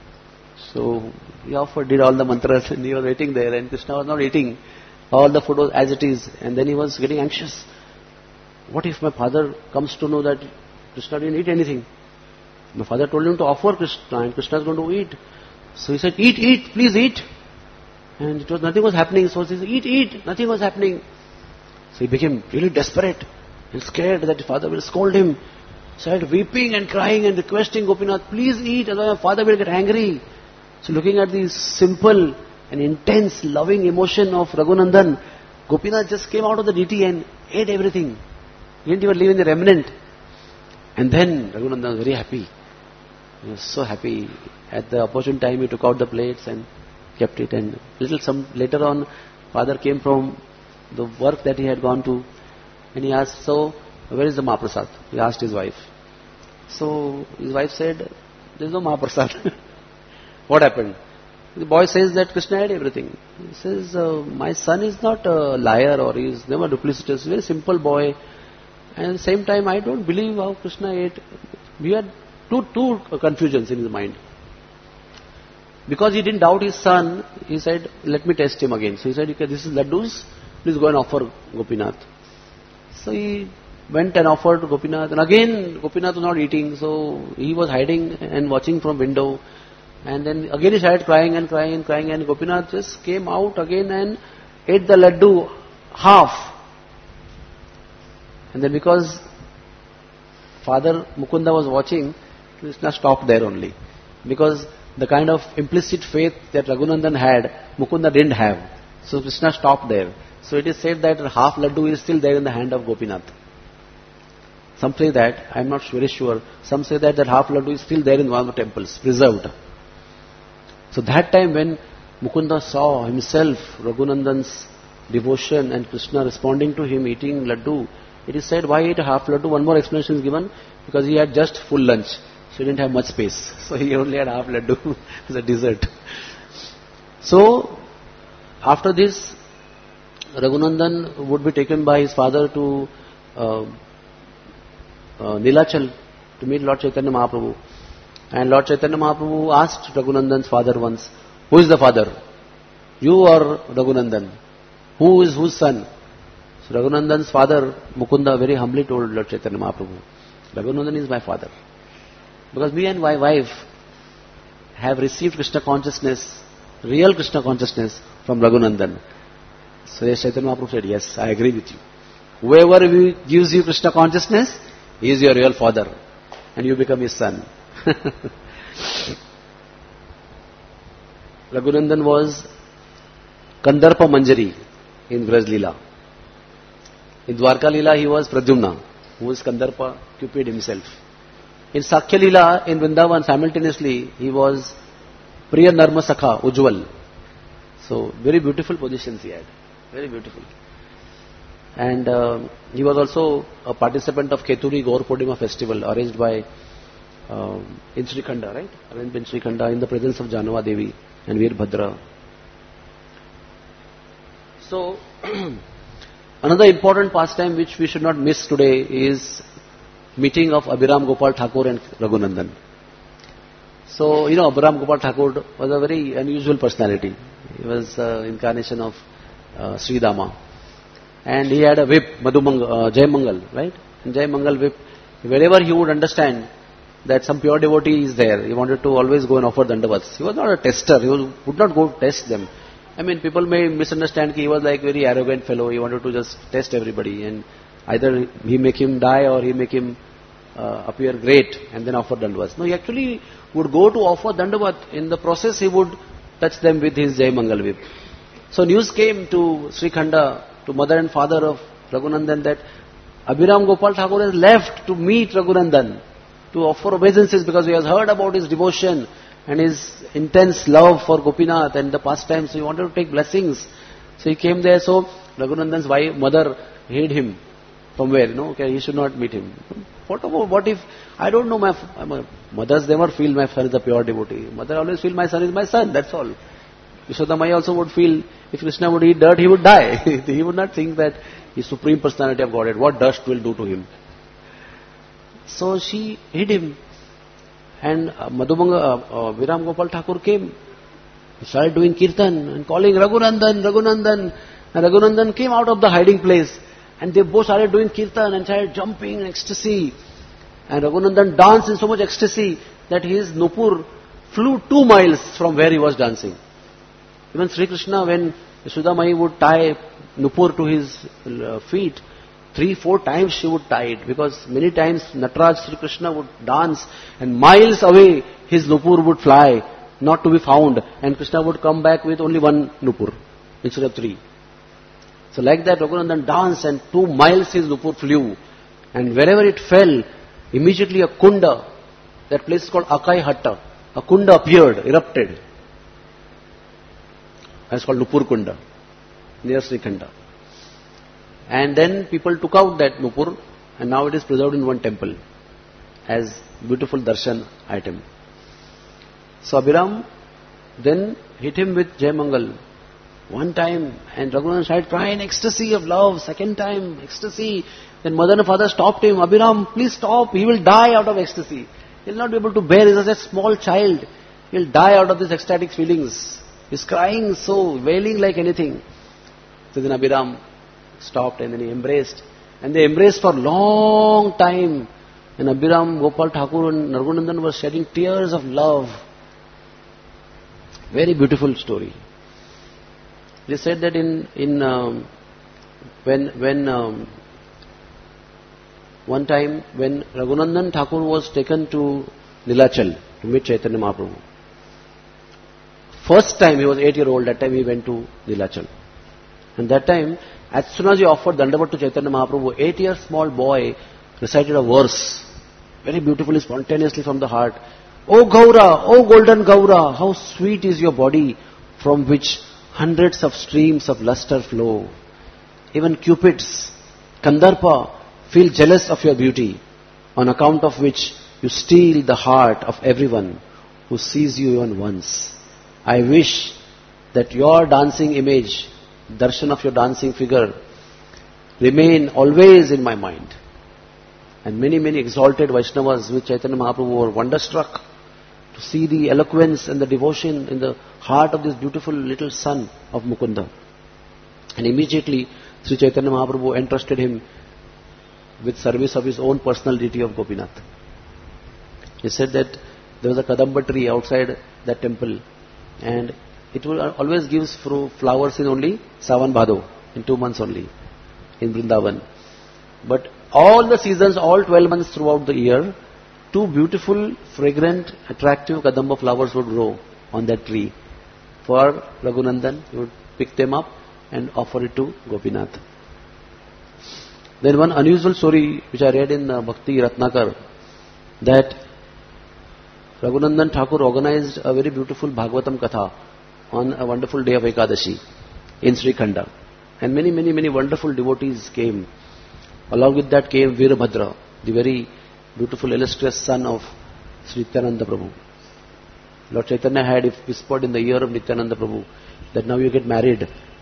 So he offered, did all the mantras, and he was waiting there, and Krishna was not eating. All the food was as it is, and then he was getting anxious. What if my father comes to know that Krishna didn't eat anything? My father told him to offer Krishna, and Krishna is going to eat. So he said, eat, eat, please eat. And it was, nothing was happening. So he said, eat, eat, nothing was happening. So he became really desperate and scared that his father will scold him. Started weeping and crying and requesting Gopinath, please eat, otherwise my father will get angry. So looking at the simple and intense loving emotion of Raghunandan, Gopinath just came out of the deity and ate everything. He didn't even leave in the remnant. And then Raghunandan was very happy. He was so happy. At the opportune time he took out the plates and kept it. And little some later on, father came from the work that he had gone to, and he asked, so where is the Mahaprasad? He asked his wife. So his wife said, there is no Mahaprasad. What happened? The boy says that Krishna had everything. He says, uh, my son is not a liar or he is never duplicitous. He's a very simple boy. And at the same time, I don't believe how Krishna ate. We had two, two confusions in his mind. Because he didn't doubt his son, he said, let me test him again. So he said, okay, this is laddus, please go and offer Gopinath. So he went and offered Gopinath, and again Gopinath was not eating, so he was hiding and watching from window. And then again he started crying and crying and crying, and Gopinath just came out again and ate the laddu half. And then because Father Mukunda was watching, Krishna stopped there only. Because the kind of implicit faith that Raghunandan had, Mukunda didn't have. So Krishna stopped there. So it is said that half laddu is still there in the hand of Gopinath. Some say that, I am not very sure, some say that that half laddu is still there in one of the temples, preserved. So that time when Mukunda saw himself, Raghunandan's devotion and Krishna responding to him eating laddu, it is said, why eat a half laddu? One more explanation is given, because he had just full lunch, so he didn't have much space. So he only had half laddu as a dessert. So, after this, Raghunandan would be taken by his father to uh, uh, Nilachal to meet Lord Chaitanya Mahaprabhu. And Lord Chaitanya Mahaprabhu asked Raghunandan's father once, who is the father? You or Raghunandan? Who is whose son? So Raghunandan's father, Mukunda, very humbly told Lord Chaitanya Mahaprabhu, Raghunandan is my father. Because me and my wife have received Krishna consciousness, real Krishna consciousness from Raghunandan. So Chaitanya Mahaprabhu said, yes, I agree with you. Whoever gives you Krishna consciousness, he is your real father. And you become his son. Raghunandan was Kandarpa Manjari in Braj Leela. In Dwarka Leela, he was Pradyumna, who is Kandarpa, Cupid himself. In Sakhya Leela, in Vrindavan, simultaneously, he was Priya Narma Sakha, Ujjwal. So, very beautiful positions he had. Very beautiful. And uh, he was also a participant of Keturi Gaur Purnima festival arranged by um, in Srikhanda, right? Arranged in Srikhanda in the presence of Janava Devi and Veerbhadra. So, another important pastime which we should not miss today is meeting of Abhiram Gopal Thakur and Raghunandan. So, you know, Abhiram Gopal Thakur was a very unusual personality. He was uh, incarnation of uh, Sri Dama. And he had a whip, Madhumangal, uh, Jai Mangal, right? And Jai Mangal whip, wherever he would understand that some pure devotee is there, he wanted to always go and offer dandavats. He was not a tester, he was, would not go test them. I mean, people may misunderstand that he was like a very arrogant fellow, he wanted to just test everybody, and either he make him die or he make him uh, appear great and then offer dandavats. No, he actually would go to offer dandavat. In the process, he would touch them with his Jai Mangal whip. So news came to Sri Khanda, to mother and father of Raghunandan, that Abhiram Gopal Thakur has left to meet Raghunandan, to offer obeisances, because he has heard about his devotion and his intense love for Gopinath and the pastimes, so he wanted to take blessings. So he came there, so Raghunandan's wife, mother hid him from where, you know, okay, he should not meet him. What about, what if, I don't know, my, my mothers never feel my son is a pure devotee. Mother always feel my son is my son, that's all. Yashoda Maya also would feel, if Krishna would eat dirt, he would die. He would not think that he is Supreme Personality of Godhead, what dust will do to him. So she hid him. And uh, Madhumanga, uh, uh, Viram Gopal Thakur came. He started doing kirtan and calling Raghunandan, Raghunandan. And Raghunandan came out of the hiding place. And they both started doing kirtan and started jumping in ecstasy. And Raghunandan danced in so much ecstasy that his nupur flew two miles from where he was dancing. Even Sri Krishna, when Yashoda Mai would tie nupur to his uh, feet, three, four times she would tie it, because many times Nataraj Sri Krishna would dance and miles away his nupur would fly, not to be found, and Krishna would come back with only one nupur instead of three. So like that Raghunandan danced and two miles his nupur flew, and wherever it fell, immediately a kunda, that place is called Akai Hatta, a kunda appeared, erupted. It's called Nupur Kunda, near Sri Khanda. And then people took out that Nupur, and now it is preserved in one temple as beautiful darshan item. So Abhiram then hit him with Jai Mangal one time, and Raghunandan started crying ecstasy of love. Second time, ecstasy. Then mother and father stopped him. Abhiram, please stop. He will die out of ecstasy. He will not be able to bear. He is a small child. He will die out of these ecstatic feelings. He is crying so, wailing like anything. So then Abhiram stopped and then he embraced. And they embraced for a long time. And Abhiram, Gopal Thakur and Raghunandan were shedding tears of love. Very beautiful story. They said that in in um, when when um, one time when Raghunandan Thakur was taken to Nilachal to meet Chaitanya Mahaprabhu. First time he was eight year old, that time he went to Nilachal. And that time, as soon as he offered Dandavat to Chaitanya Mahaprabhu, eight year small boy recited a verse, very beautifully, spontaneously from the heart. O Gaura, O golden Gaura, how sweet is your body, from which hundreds of streams of luster flow. Even Cupids, Kandarpa, feel jealous of your beauty, on account of which you steal the heart of everyone who sees you even once. I wish that your dancing image, darshan of your dancing figure, remain always in my mind. And many, many exalted Vaishnavas with Chaitanya Mahaprabhu were wonderstruck to see the eloquence and the devotion in the heart of this beautiful little son of Mukunda. And immediately Sri Chaitanya Mahaprabhu entrusted him with service of his own personal deity of Gopinath. He said that there was a Kadamba tree outside that temple, and it will always gives flowers in only Sawan Bhado, in two months only, in Vrindavan. But all the seasons, all twelve months throughout the year, two beautiful, fragrant, attractive Kadamba flowers would grow on that tree. For Raghunandan, he would pick them up and offer it to Gopinath. Then one unusual story which I read in uh, Bhakti Ratnakar, that Raghunandan Thakur organized a very beautiful Bhagavatam Katha on a wonderful day of Ekadashi in Sri Khanda. And many, many, many wonderful devotees came. Along with that came Veerbhadra, the very beautiful, illustrious son of Sri Nityananda Prabhu. Lord Chaitanya had whispered in the ear of Nityananda Prabhu that now you get married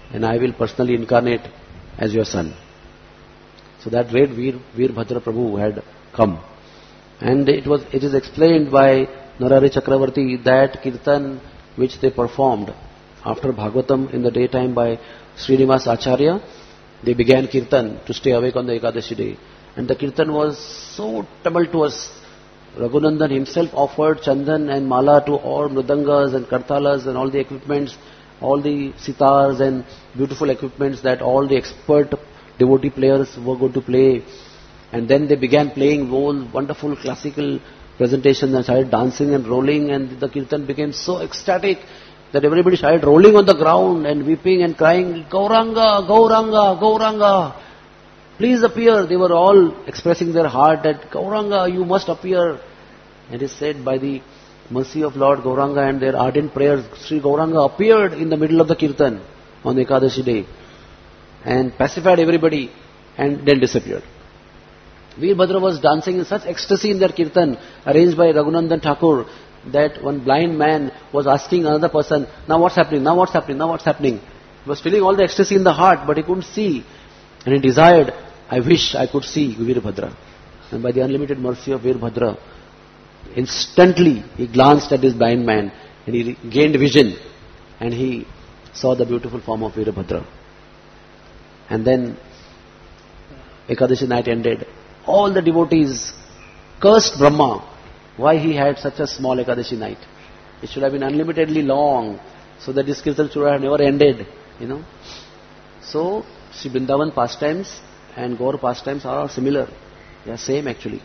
and I will personally incarnate as your son. So that great Veer, Veerbhadra Prabhu had come. And it was it is explained by Narahari Chakravarti that kirtan which they performed after Bhagavatam in the daytime by Srinivas Acharya, they began kirtan to stay awake on the Ekadashi day. And the kirtan was so tumultuous. Raghunandan himself offered chandan and mala to all mridangas and kartalas and all the equipments, all the sitars and beautiful equipments that all the expert devotee players were going to play. And then they began playing whole wonderful classical presentations and started dancing and rolling, and the kirtan became so ecstatic that everybody started rolling on the ground and weeping and crying, Gauranga, Gauranga, Gauranga, please appear. They were all expressing their heart that, Gauranga, you must appear. And it is said by the mercy of Lord Gauranga and their ardent prayers, Sri Gauranga appeared in the middle of the kirtan on the Ekadashi day and pacified everybody and then disappeared. Veerbhadra was dancing in such ecstasy in that kirtan arranged by Raghunandan Thakur that one blind man was asking another person, now what's happening, now what's happening, now what's happening. He was feeling all the ecstasy in the heart, but he couldn't see. And he desired, I wish I could see Veerbhadra. And by the unlimited mercy of Veerbhadra, instantly he glanced at this blind man and he gained vision and he saw the beautiful form of Veerbhadra. And then Ekadashi night ended. All the devotees cursed Brahma. Why he had such a small Ekadashi night? It should have been unlimitedly long, so that this kirtan should have never ended, you know. So, Sri Vrindavan pastimes and Gaur pastimes are similar. They are same actually.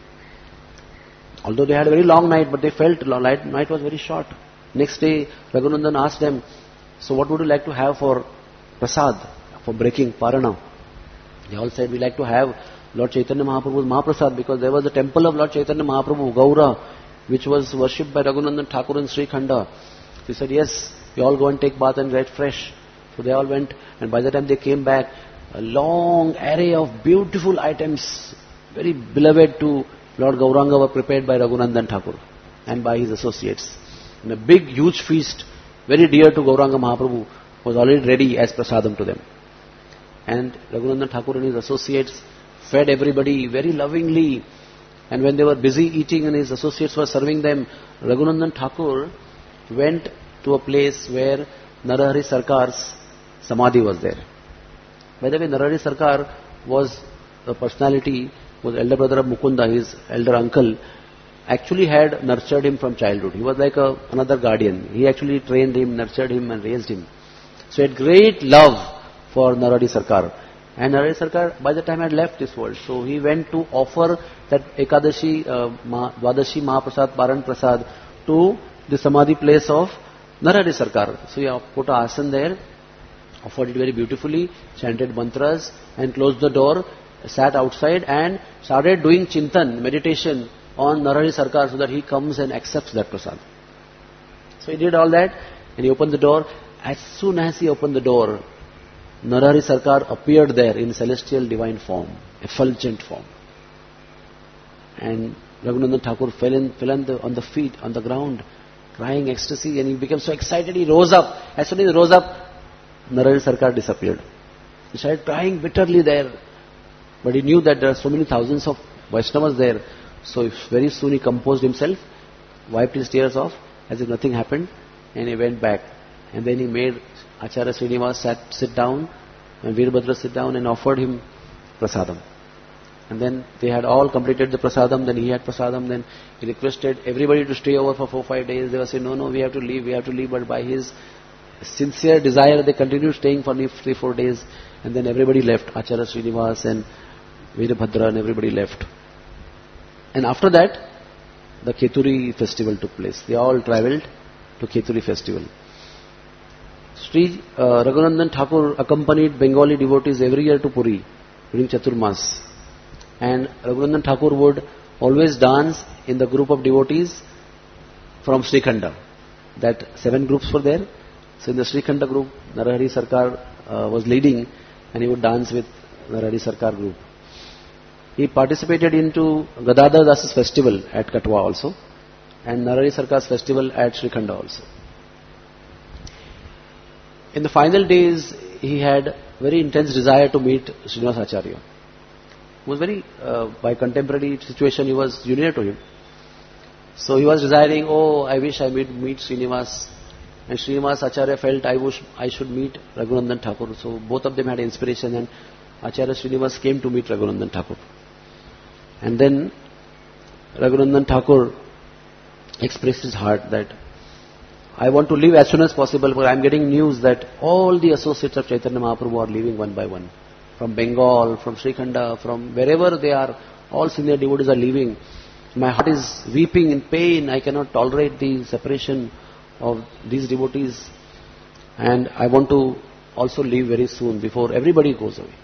Although they had a very long night, but they felt the night was very short. Next day, Raghunandan asked them, so what would you like to have for prasad, for breaking Parana? They all said, we like to have Lord Chaitanya Mahaprabhu's Mahaprasad, because there was a temple of Lord Chaitanya Mahaprabhu, Gaura, which was worshipped by Raghunandan Thakur in Sri Khanda. He said, yes, you all go and take bath and get fresh. So they all went, and by the time they came back, a long array of beautiful items, very beloved to Lord Gauranga, were prepared by Raghunandan Thakur and by his associates. And a big, huge feast, very dear to Gauranga Mahaprabhu, was already ready as prasadam to them. And Raghunandan Thakur and his associates fed everybody very lovingly. And when they were busy eating and his associates were serving them, Raghunandan Thakur went to a place where Narahari Sarkar's Samadhi was there. By the way, Narahari Sarkar was a personality, was elder brother of Mukunda, his elder uncle, actually had nurtured him from childhood. He was like a, another guardian. He actually trained him, nurtured him and raised him. So he had great love for Narahari Sarkar. And Narahari Sarkar by the time had left this world. So he went to offer that Ekadashi, uh, Ma, Dwadashi Mahaprasad, Paran Prasad to the Samadhi place of Narahari Sarkar. So he put a asan there, offered it very beautifully, chanted mantras and closed the door, sat outside and started doing chintan, meditation on Narahari Sarkar so that he comes and accepts that prasad. So he did all that and he opened the door. As soon as he opened the door, Narahari Sarkar appeared there in celestial divine form, effulgent form. And Raghunandan Thakur fell, in, fell on, the, on the feet, on the ground, crying ecstasy, and he became so excited, he rose up. As soon as he rose up, Narahari Sarkar disappeared. He started crying bitterly there. But he knew that there are so many thousands of Vaishnavas there. So very soon he composed himself, wiped his tears off as if nothing happened, and he went back. And then he made Acharya Srinivas sat, sit down, and Veerbhadra sit down and offered him prasadam. And then they had all completed the prasadam, then he had prasadam, then he requested everybody to stay over for four, five days. They were saying, no, no, we have to leave, we have to leave. But by his sincere desire, they continued staying for three, four days. And then everybody left, Acharya Srinivas and Veerbhadra and everybody left. And after that, the Keturi festival took place. They all travelled to Keturi festival. Sri uh, Raghunandan Thakur accompanied Bengali devotees every year to Puri during Chaturmas. And Raghunandan Thakur would always dance in the group of devotees from Sri Khanda. That seven groups were there. So in the Sri Khanda group, Narahari Sarkar uh, was leading and he would dance with Narahari Sarkar group. He participated into Gadadhar Das's festival at Katwa also and Narahari Sarkar's festival at Sri Khanda also. In the final days, he had very intense desire to meet Srinivas Acharya. He was very, uh, by contemporary situation, he was junior to him. So he was desiring, oh, I wish I meet, meet Srinivas. And Srinivas Acharya felt I wish I should meet Raghunandan Thakur. So both of them had inspiration, and Acharya Srinivas came to meet Raghunandan Thakur. And then Raghunandan Thakur expressed his heart that I want to leave as soon as possible, but I am getting news that all the associates of Chaitanya Mahaprabhu are leaving one by one. From Bengal, from Srikhanda, from wherever they are, all senior devotees are leaving. My heart is weeping in pain. I cannot tolerate the separation of these devotees. And I want to also leave very soon, before everybody goes away.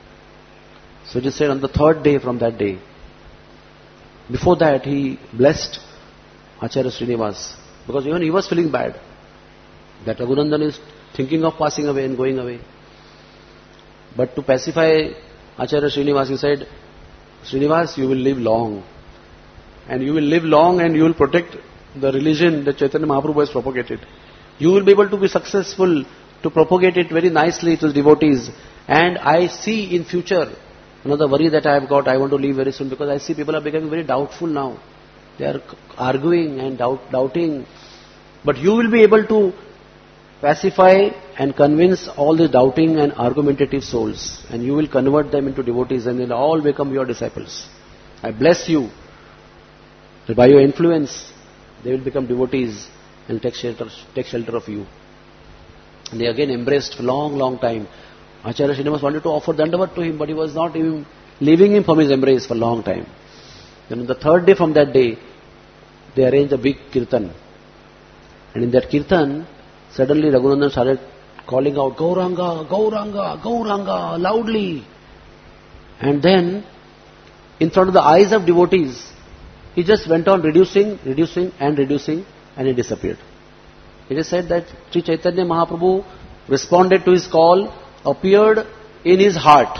So it is said on the third day from that day. Before that, he blessed Acharya Srinivas, because even he was feeling bad that Raghunandan is thinking of passing away and going away. But to pacify Acharya Srinivas, he said, Srinivas, you will live long. And you will live long and you will protect the religion that Chaitanya Mahaprabhu has propagated. You will be able to be successful to propagate it very nicely to the devotees. And I see in future, another worry that I have got, I want to leave very soon, because I see people are becoming very doubtful now. They are arguing and doubt, doubting. But you will be able to pacify and convince all the doubting and argumentative souls. And you will convert them into devotees, and they will all become your disciples. I bless you. That by your influence, they will become devotees and take shelter, take shelter of you. And they again embraced for a long, long time. Acharya Srinivas wanted to offer Dandavat to him, but he was not even leaving him from his embrace for a long time. Then on the third day from that day, they arranged a big kirtan. And in that kirtan, suddenly Raghunandan started calling out, Gauranga, Gauranga, Gauranga, loudly. And then, in front of the eyes of devotees, he just went on reducing, reducing and reducing, and he disappeared. It is said that Sri Chaitanya Mahaprabhu responded to his call, appeared in his heart,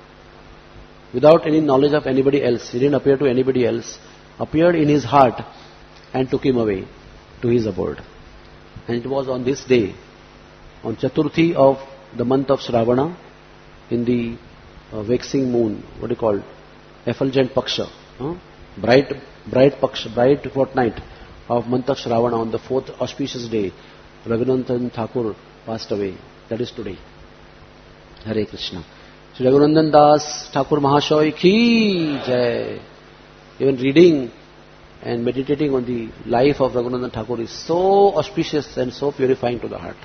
without any knowledge of anybody else. He didn't appear to anybody else. Appeared in his heart and took him away to his abode. And it was on this day, on Chaturthi of the month of Shravana, in the uh, waxing moon, what do you call, effulgent Paksha, huh? bright, bright Paksha, bright fortnight of month of Shravana, on the fourth auspicious day, Raghunandan Thakur passed away. That is today. Hare Krishna. Shri Raghunandan Das Thakur Mahashoy Ki Jai. Even reading and meditating on the life of Raghunandan Thakur is so auspicious and so purifying to the heart.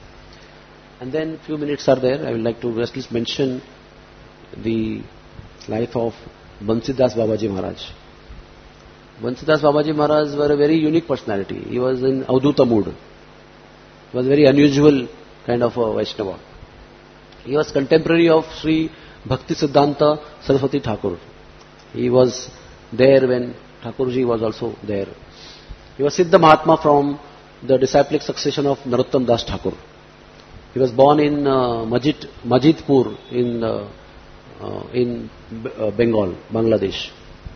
And then few minutes are there. I would like to just please mention the life of Bansidas Babaji Maharaj. Bansidas Babaji Maharaj were a very unique personality. He was in Avduta mood. He was a very unusual kind of a Vaishnava. He was contemporary of Sri Bhakti Siddhanta Saraswati Thakur. He was there when Thakurji was also there. He was Siddha Mahatma from the disciplic succession of Narottam Das Thakur. He was born in uh, Majid, Majidpur in uh, uh, in uh, Bengal, Bangladesh.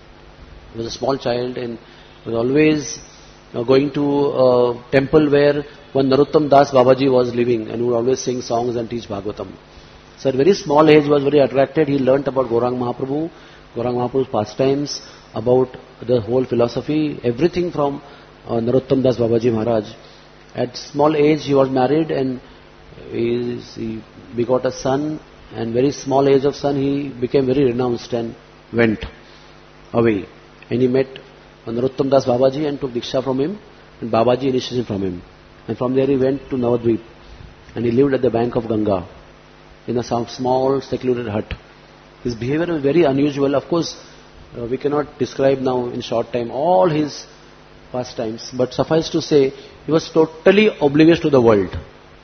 He was a small child and was always uh, going to a temple where one Narottam Das Babaji was living, and would always sing songs and teach Bhagavatam. So at very small age was very attracted. He learnt about Gaurang Mahaprabhu, Gaurang Mahaprabhu's pastimes, about the whole philosophy, everything from uh, Narottam Das Babaji Maharaj. At small age he was married, and he, he begot a son, and very small age of son he became very renounced and went away. And he met Narottam Das Babaji and took Diksha from him, and Babaji initiated from him. And from there he went to Navadvip, and he lived at the bank of Ganga in a small secluded hut. His behavior was very unusual. Of course, uh, we cannot describe now in short time all his pastimes, but suffice to say, he was totally oblivious to the world.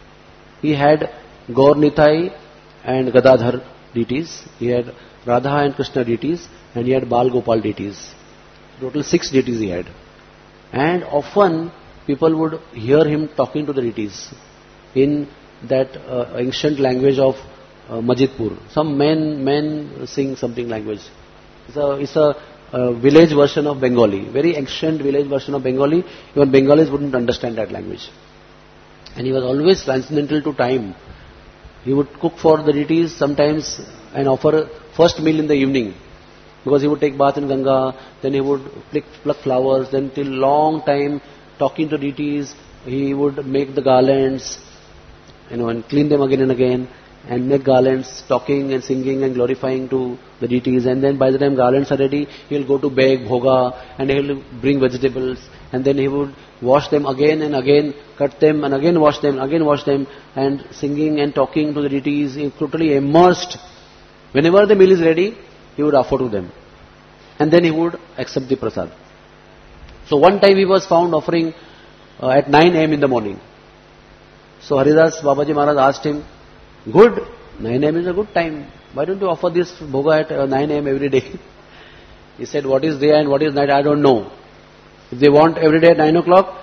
He had Gaur Nitai and Gadadhar deities, he had Radha and Krishna deities, and he had Bal Gopal deities. Total six deities he had. And often people would hear him talking to the deities in that uh, ancient language of uh, Majidpur. Some men men sing something language. It's a, it's a uh, village version of Bengali, very ancient village version of Bengali. Even Bengalis wouldn't understand that language. And he was always transcendental to time. He would cook for the deities sometimes and offer first meal in the evening. Because he would take bath in Ganga, then he would pluck, pluck flowers, then till long time talking to deities, he would make the garlands, you know, and clean them again and again, and make garlands, talking and singing and glorifying to the deities. And then by the time garlands are ready, he will go to beg, bhoga, and he will bring vegetables, and then he would wash them again and again, cut them and again wash them, again wash them, and singing and talking to the deities, he totally immersed. Whenever the meal is ready, he would offer to them. And then he would accept the prasad. So one time he was found offering uh, at nine a m in the morning. So Haridas Babaji Maharaj asked him, good, nine a m is a good time. Why don't you offer this bhoga at uh, nine a m every day? He said, what is day and what is night, I don't know. If they want every day at nine o'clock,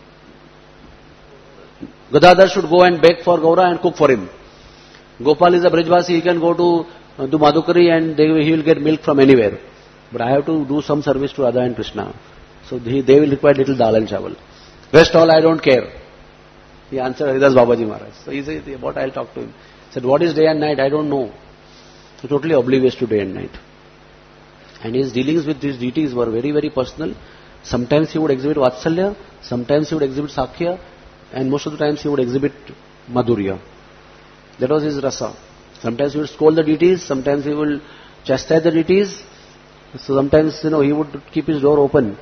Gadadhar should go and beg for Gaura and cook for him. Gopal is a Brijvasi, he can go to uh, do Madhukari and they, he will get milk from anywhere. But I have to do some service to Radha and Krishna. So he, they will require little dal and chawal. Rest all I don't care. He answered Haridas Babaji Maharaj. So he said, what I'll talk to him. He said, what is day and night? I don't know. So totally oblivious to day and night. And his dealings with these deities were very, very personal. Sometimes he would exhibit Vatsalya, sometimes he would exhibit Sakhya, and most of the times he would exhibit Madhurya. That was his rasa. Sometimes he would scold the deities, sometimes he would chastise the deities. So sometimes, you know, he would keep his door open.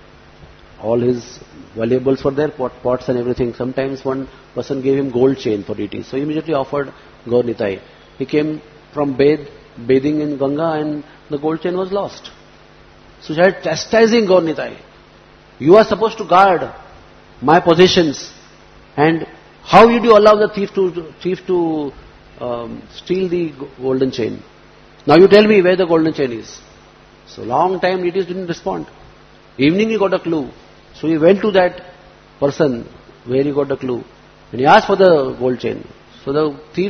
All his valuables were there, pot, pots and everything. Sometimes one person gave him gold chain for deities. So he immediately offered Gaur Nitai. He came from bathe, bathing in Ganga and the gold chain was lost. So he started chastising Gaur Nitai. You are supposed to guard my possessions. And how did you allow the thief to, thief to um, steal the golden chain? Now you tell me where the golden chain is. So long time deities didn't respond. Evening he got a clue. So he went to that person where he got the clue. And he asked for the gold chain. So the thief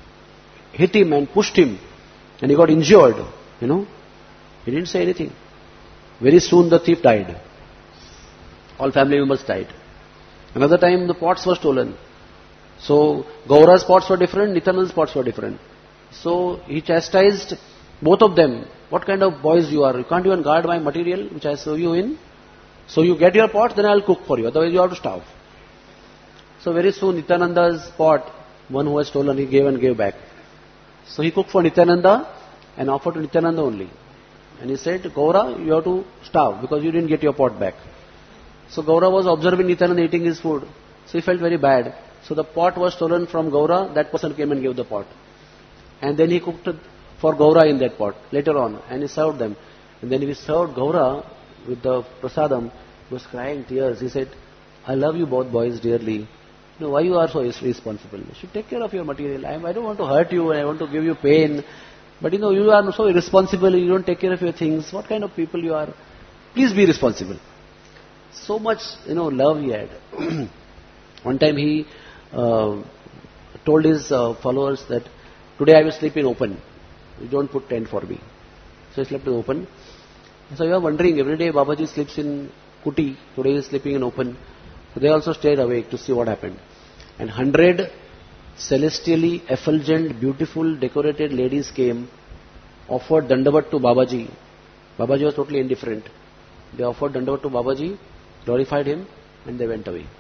hit him and pushed him. And he got injured. You know. He didn't say anything. Very soon the thief died. All family members died. Another time the pots were stolen. So Gaura's pots were different, Nityananda's pots were different. So he chastised both of them. What kind of boys you are? You can't even guard my material which I serve you in. So you get your pot, then I'll cook for you. Otherwise you have to starve. So very soon Nityananda's pot, one who was stolen, he gave and gave back. So he cooked for Nityananda and offered to Nityananda only. And he said, Gaura, you have to starve because you didn't get your pot back. So Gaura was observing Nityananda eating his food. So he felt very bad. So the pot was stolen from Gaura. That person came and gave the pot. And then he cooked for Gaura in that pot later on. And he served them. And then he served Gaura with the prasadam. He was crying tears. He said, I love you both boys dearly. You know, why you are so irresponsible? You should take care of your material. I, I don't want to hurt you. I want to give you pain. But you know, you are so irresponsible. You don't take care of your things. What kind of people you are? Please be responsible. So much, you know, love he had. One time he uh, told his uh, followers that today I will sleep in open. You don't put tent for me. So he slept in open. So you are wondering, every day Babaji sleeps in kuti. Today he is sleeping in open. So they also stayed awake to see what happened. And hundred celestially effulgent, beautiful, decorated ladies came, offered Dandavat to Babaji. Babaji was totally indifferent. They offered Dandavat to Babaji, glorified him, and they went away.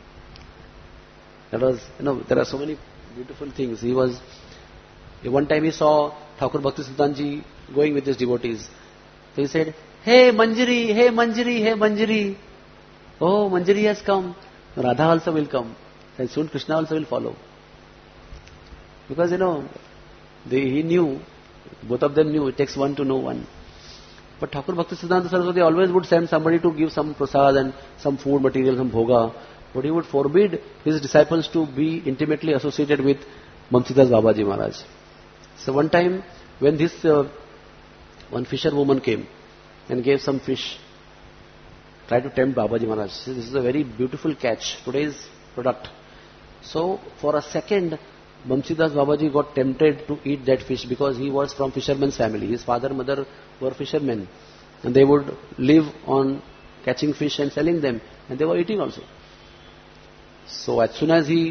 That was, you know, there are so many beautiful things. He was, one time he saw Thakur Bhakti Siddhanji going with his devotees. So he said, hey Manjari, hey Manjari, hey Manjari. Oh, Manjari has come. Radha also will come. And soon Krishna also will follow. Because, you know, they, he knew, both of them knew, it takes one to know one. But Thakur Bhakti Siddhanta Saraswati always would send somebody to give some prasad and some food material, some bhoga. But he would forbid his disciples to be intimately associated with Bamsidas Babaji Maharaj. So one time, when this uh, one fisherwoman came and gave some fish, tried to tempt Babaji Maharaj. This is a very beautiful catch, today's product. So for a second, Bamsidas Babaji got tempted to eat that fish because he was from fisherman's family. His father and mother were fishermen. And they would live on catching fish and selling them. And they were eating also. So as soon as he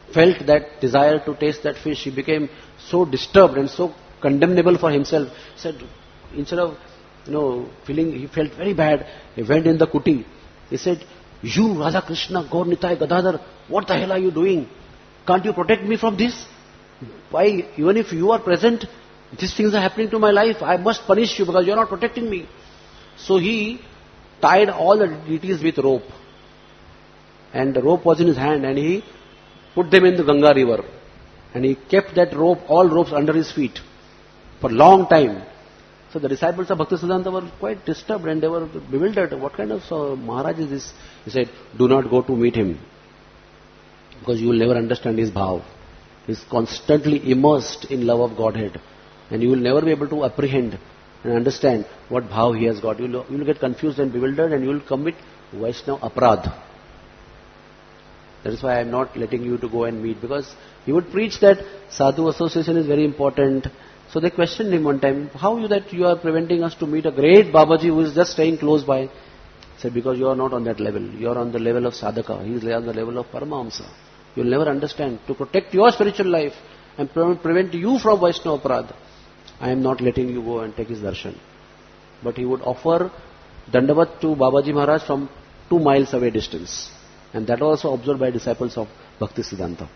felt that desire to taste that fish, he became so disturbed and so condemnable for himself. He said, instead of, you know, feeling, he felt very bad. He went in the kuti. He said, you, Radha Krishna, Gaur Nitai, Gadadhar, what the hell are you doing? Can't you protect me from this? Why, even if you are present, these things are happening to my life. I must punish you because you are not protecting me. So he tied all the deities with rope. And the rope was in his hand and he put them in the Ganga river. And he kept that rope, all ropes under his feet for a long time. So the disciples of Bhaktisiddhanta were quite disturbed and they were bewildered. What kind of uh, Maharaj is this? He said, do not go to meet him because you will never understand his bhav. He is constantly immersed in love of Godhead and you will never be able to apprehend and understand what bhav he has got. You will, you will get confused and bewildered and you will commit Vaishnava aparadh. That is why I am not letting you to go and meet, because he would preach that sadhu association is very important. So they questioned him one time, how you that you are preventing us to meet a great Babaji who is just staying close by? He said, because you are not on that level. You are on the level of sadhaka. He is on the level of Paramahamsa. You will never understand. To protect your spiritual life and pre- prevent you from Vaishnava aparadh, I am not letting you go and take his darshan. But he would offer Dandavat to Babaji Maharaj from two miles away distance. And that was also observed by disciples of Bhaktisiddhanta.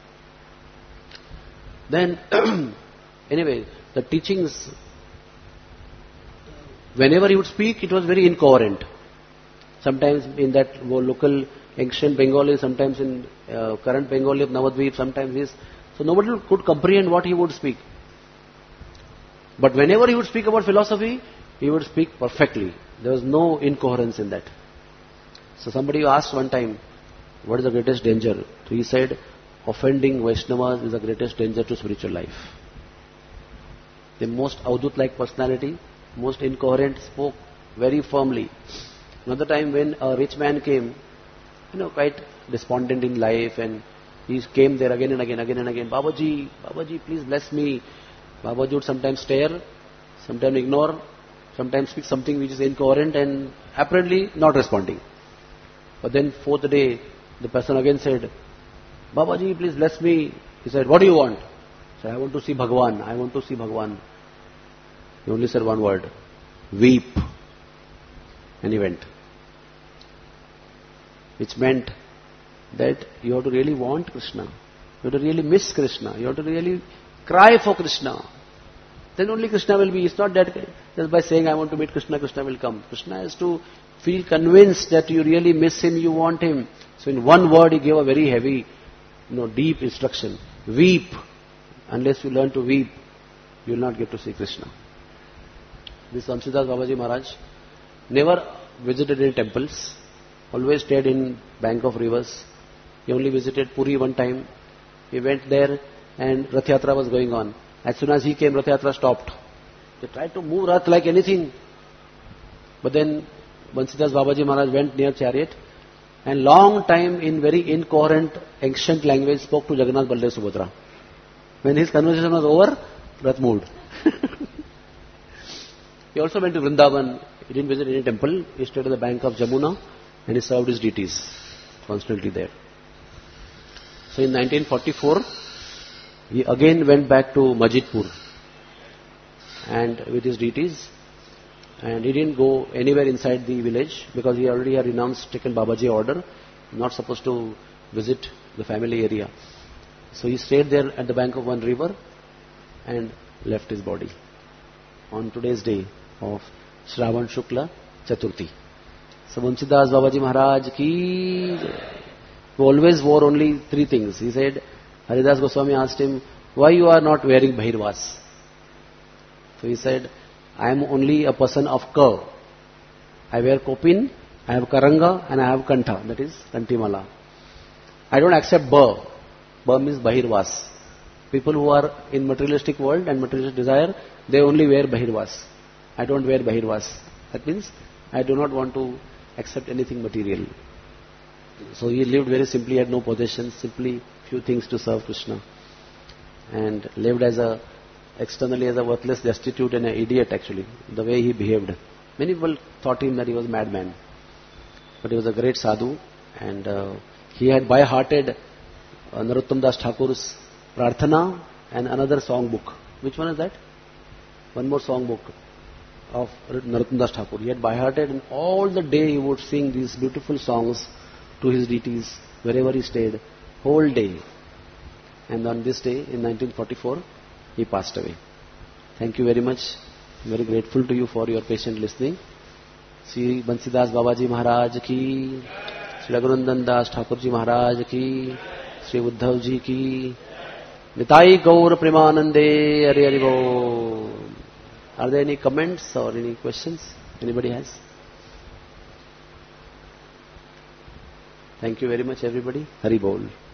Then, anyway, the teachings, whenever he would speak, it was very incoherent. Sometimes in that local ancient Bengali, sometimes in uh, current Bengali of Navadvip, sometimes this. So nobody could comprehend what he would speak. But whenever he would speak about philosophy, he would speak perfectly. There was no incoherence in that. So somebody asked one time, what is the greatest danger? So he said, offending Vaishnavas is the greatest danger to spiritual life. The most Avadut-like personality, most incoherent, spoke very firmly. Another time when a rich man came, you know, quite despondent in life, and he came there again and again, again and again, Babaji, Babaji, please bless me. Babaji would sometimes stare, sometimes ignore, sometimes speak something which is incoherent and apparently not responding. But then fourth day, the person again said, Babaji, please bless me. He said, what do you want? He said, I want to see Bhagwan. I want to see Bhagwan. He only said one word, weep. And he went. Which meant that you have to really want Krishna. You have to really miss Krishna. You have to really cry for Krishna. Then only Krishna will be. It's not that just by saying I want to meet Krishna, Krishna will come. Krishna has to feel convinced that you really miss him, you want him. So in one word he gave a very heavy, you know, deep instruction. Weep. Unless you learn to weep, you will not get to see Krishna. This Vamsidas Babaji Maharaj never visited any temples, always stayed in bank of rivers. He only visited Puri one time. He went there and Rath Yatra was going on. As soon as he came, Rath Yatra stopped. They tried to move Rath like anything. But then Vamsidas Babaji Maharaj went near chariot and long time in very incoherent ancient language spoke to Jagannath, Baldev, Subhadra. When his conversation was over, Rath moved. He also went to Vrindavan. He didn't visit any temple. He stayed at the bank of Jamuna and he served his deities constantly there. So in nineteen forty-four, he again went back to Majidpur and with his deities, and he didn't go anywhere inside the village because he already had renounced, taken Babaji order, not supposed to visit the family area. So he stayed there at the bank of one river and left his body on today's day of Shravan Shukla Chaturthi. So Vamsidas Babaji Maharaj ki, who always wore only three things. He said, Haridas Goswami asked him, why you are not wearing Bahirvas? So he said, I am only a person of Ka. I wear Kopin, I have Karanga and I have Kantha, that is Kantimala. I don't accept Ba. Ba means Bahirvas. People who are in materialistic world and materialistic desire, they only wear Bahirvas. I don't wear Bahirvas. That means I do not want to accept anything material. So he lived very simply, had no possessions, simply few things to serve Krishna. And lived as a, externally as a worthless, destitute and an idiot actually, the way he behaved. Many people thought him that he was a madman. But he was a great sadhu and uh, he had by-hearted uh, Narottam Das Thakur's Prarthana and another song book. Which one is that? One more song book of Narottam Das Thakur. He had by-hearted, and all the day he would sing these beautiful songs to his deities wherever he stayed, whole day. And on this day, in nineteen forty-four, he passed away. Thank you very much. I'm very grateful to you for your patient listening. Sri Bansidas Babaji Maharaj ki, Sri Raghunandan Das Thakur Ji Maharaj ki, Sri Uddhav Ji ki, Nitai Gaur Premanande, Hari Hari Bol. Are there any comments or any questions? Anybody has? Thank you very much, everybody. Hari Bol.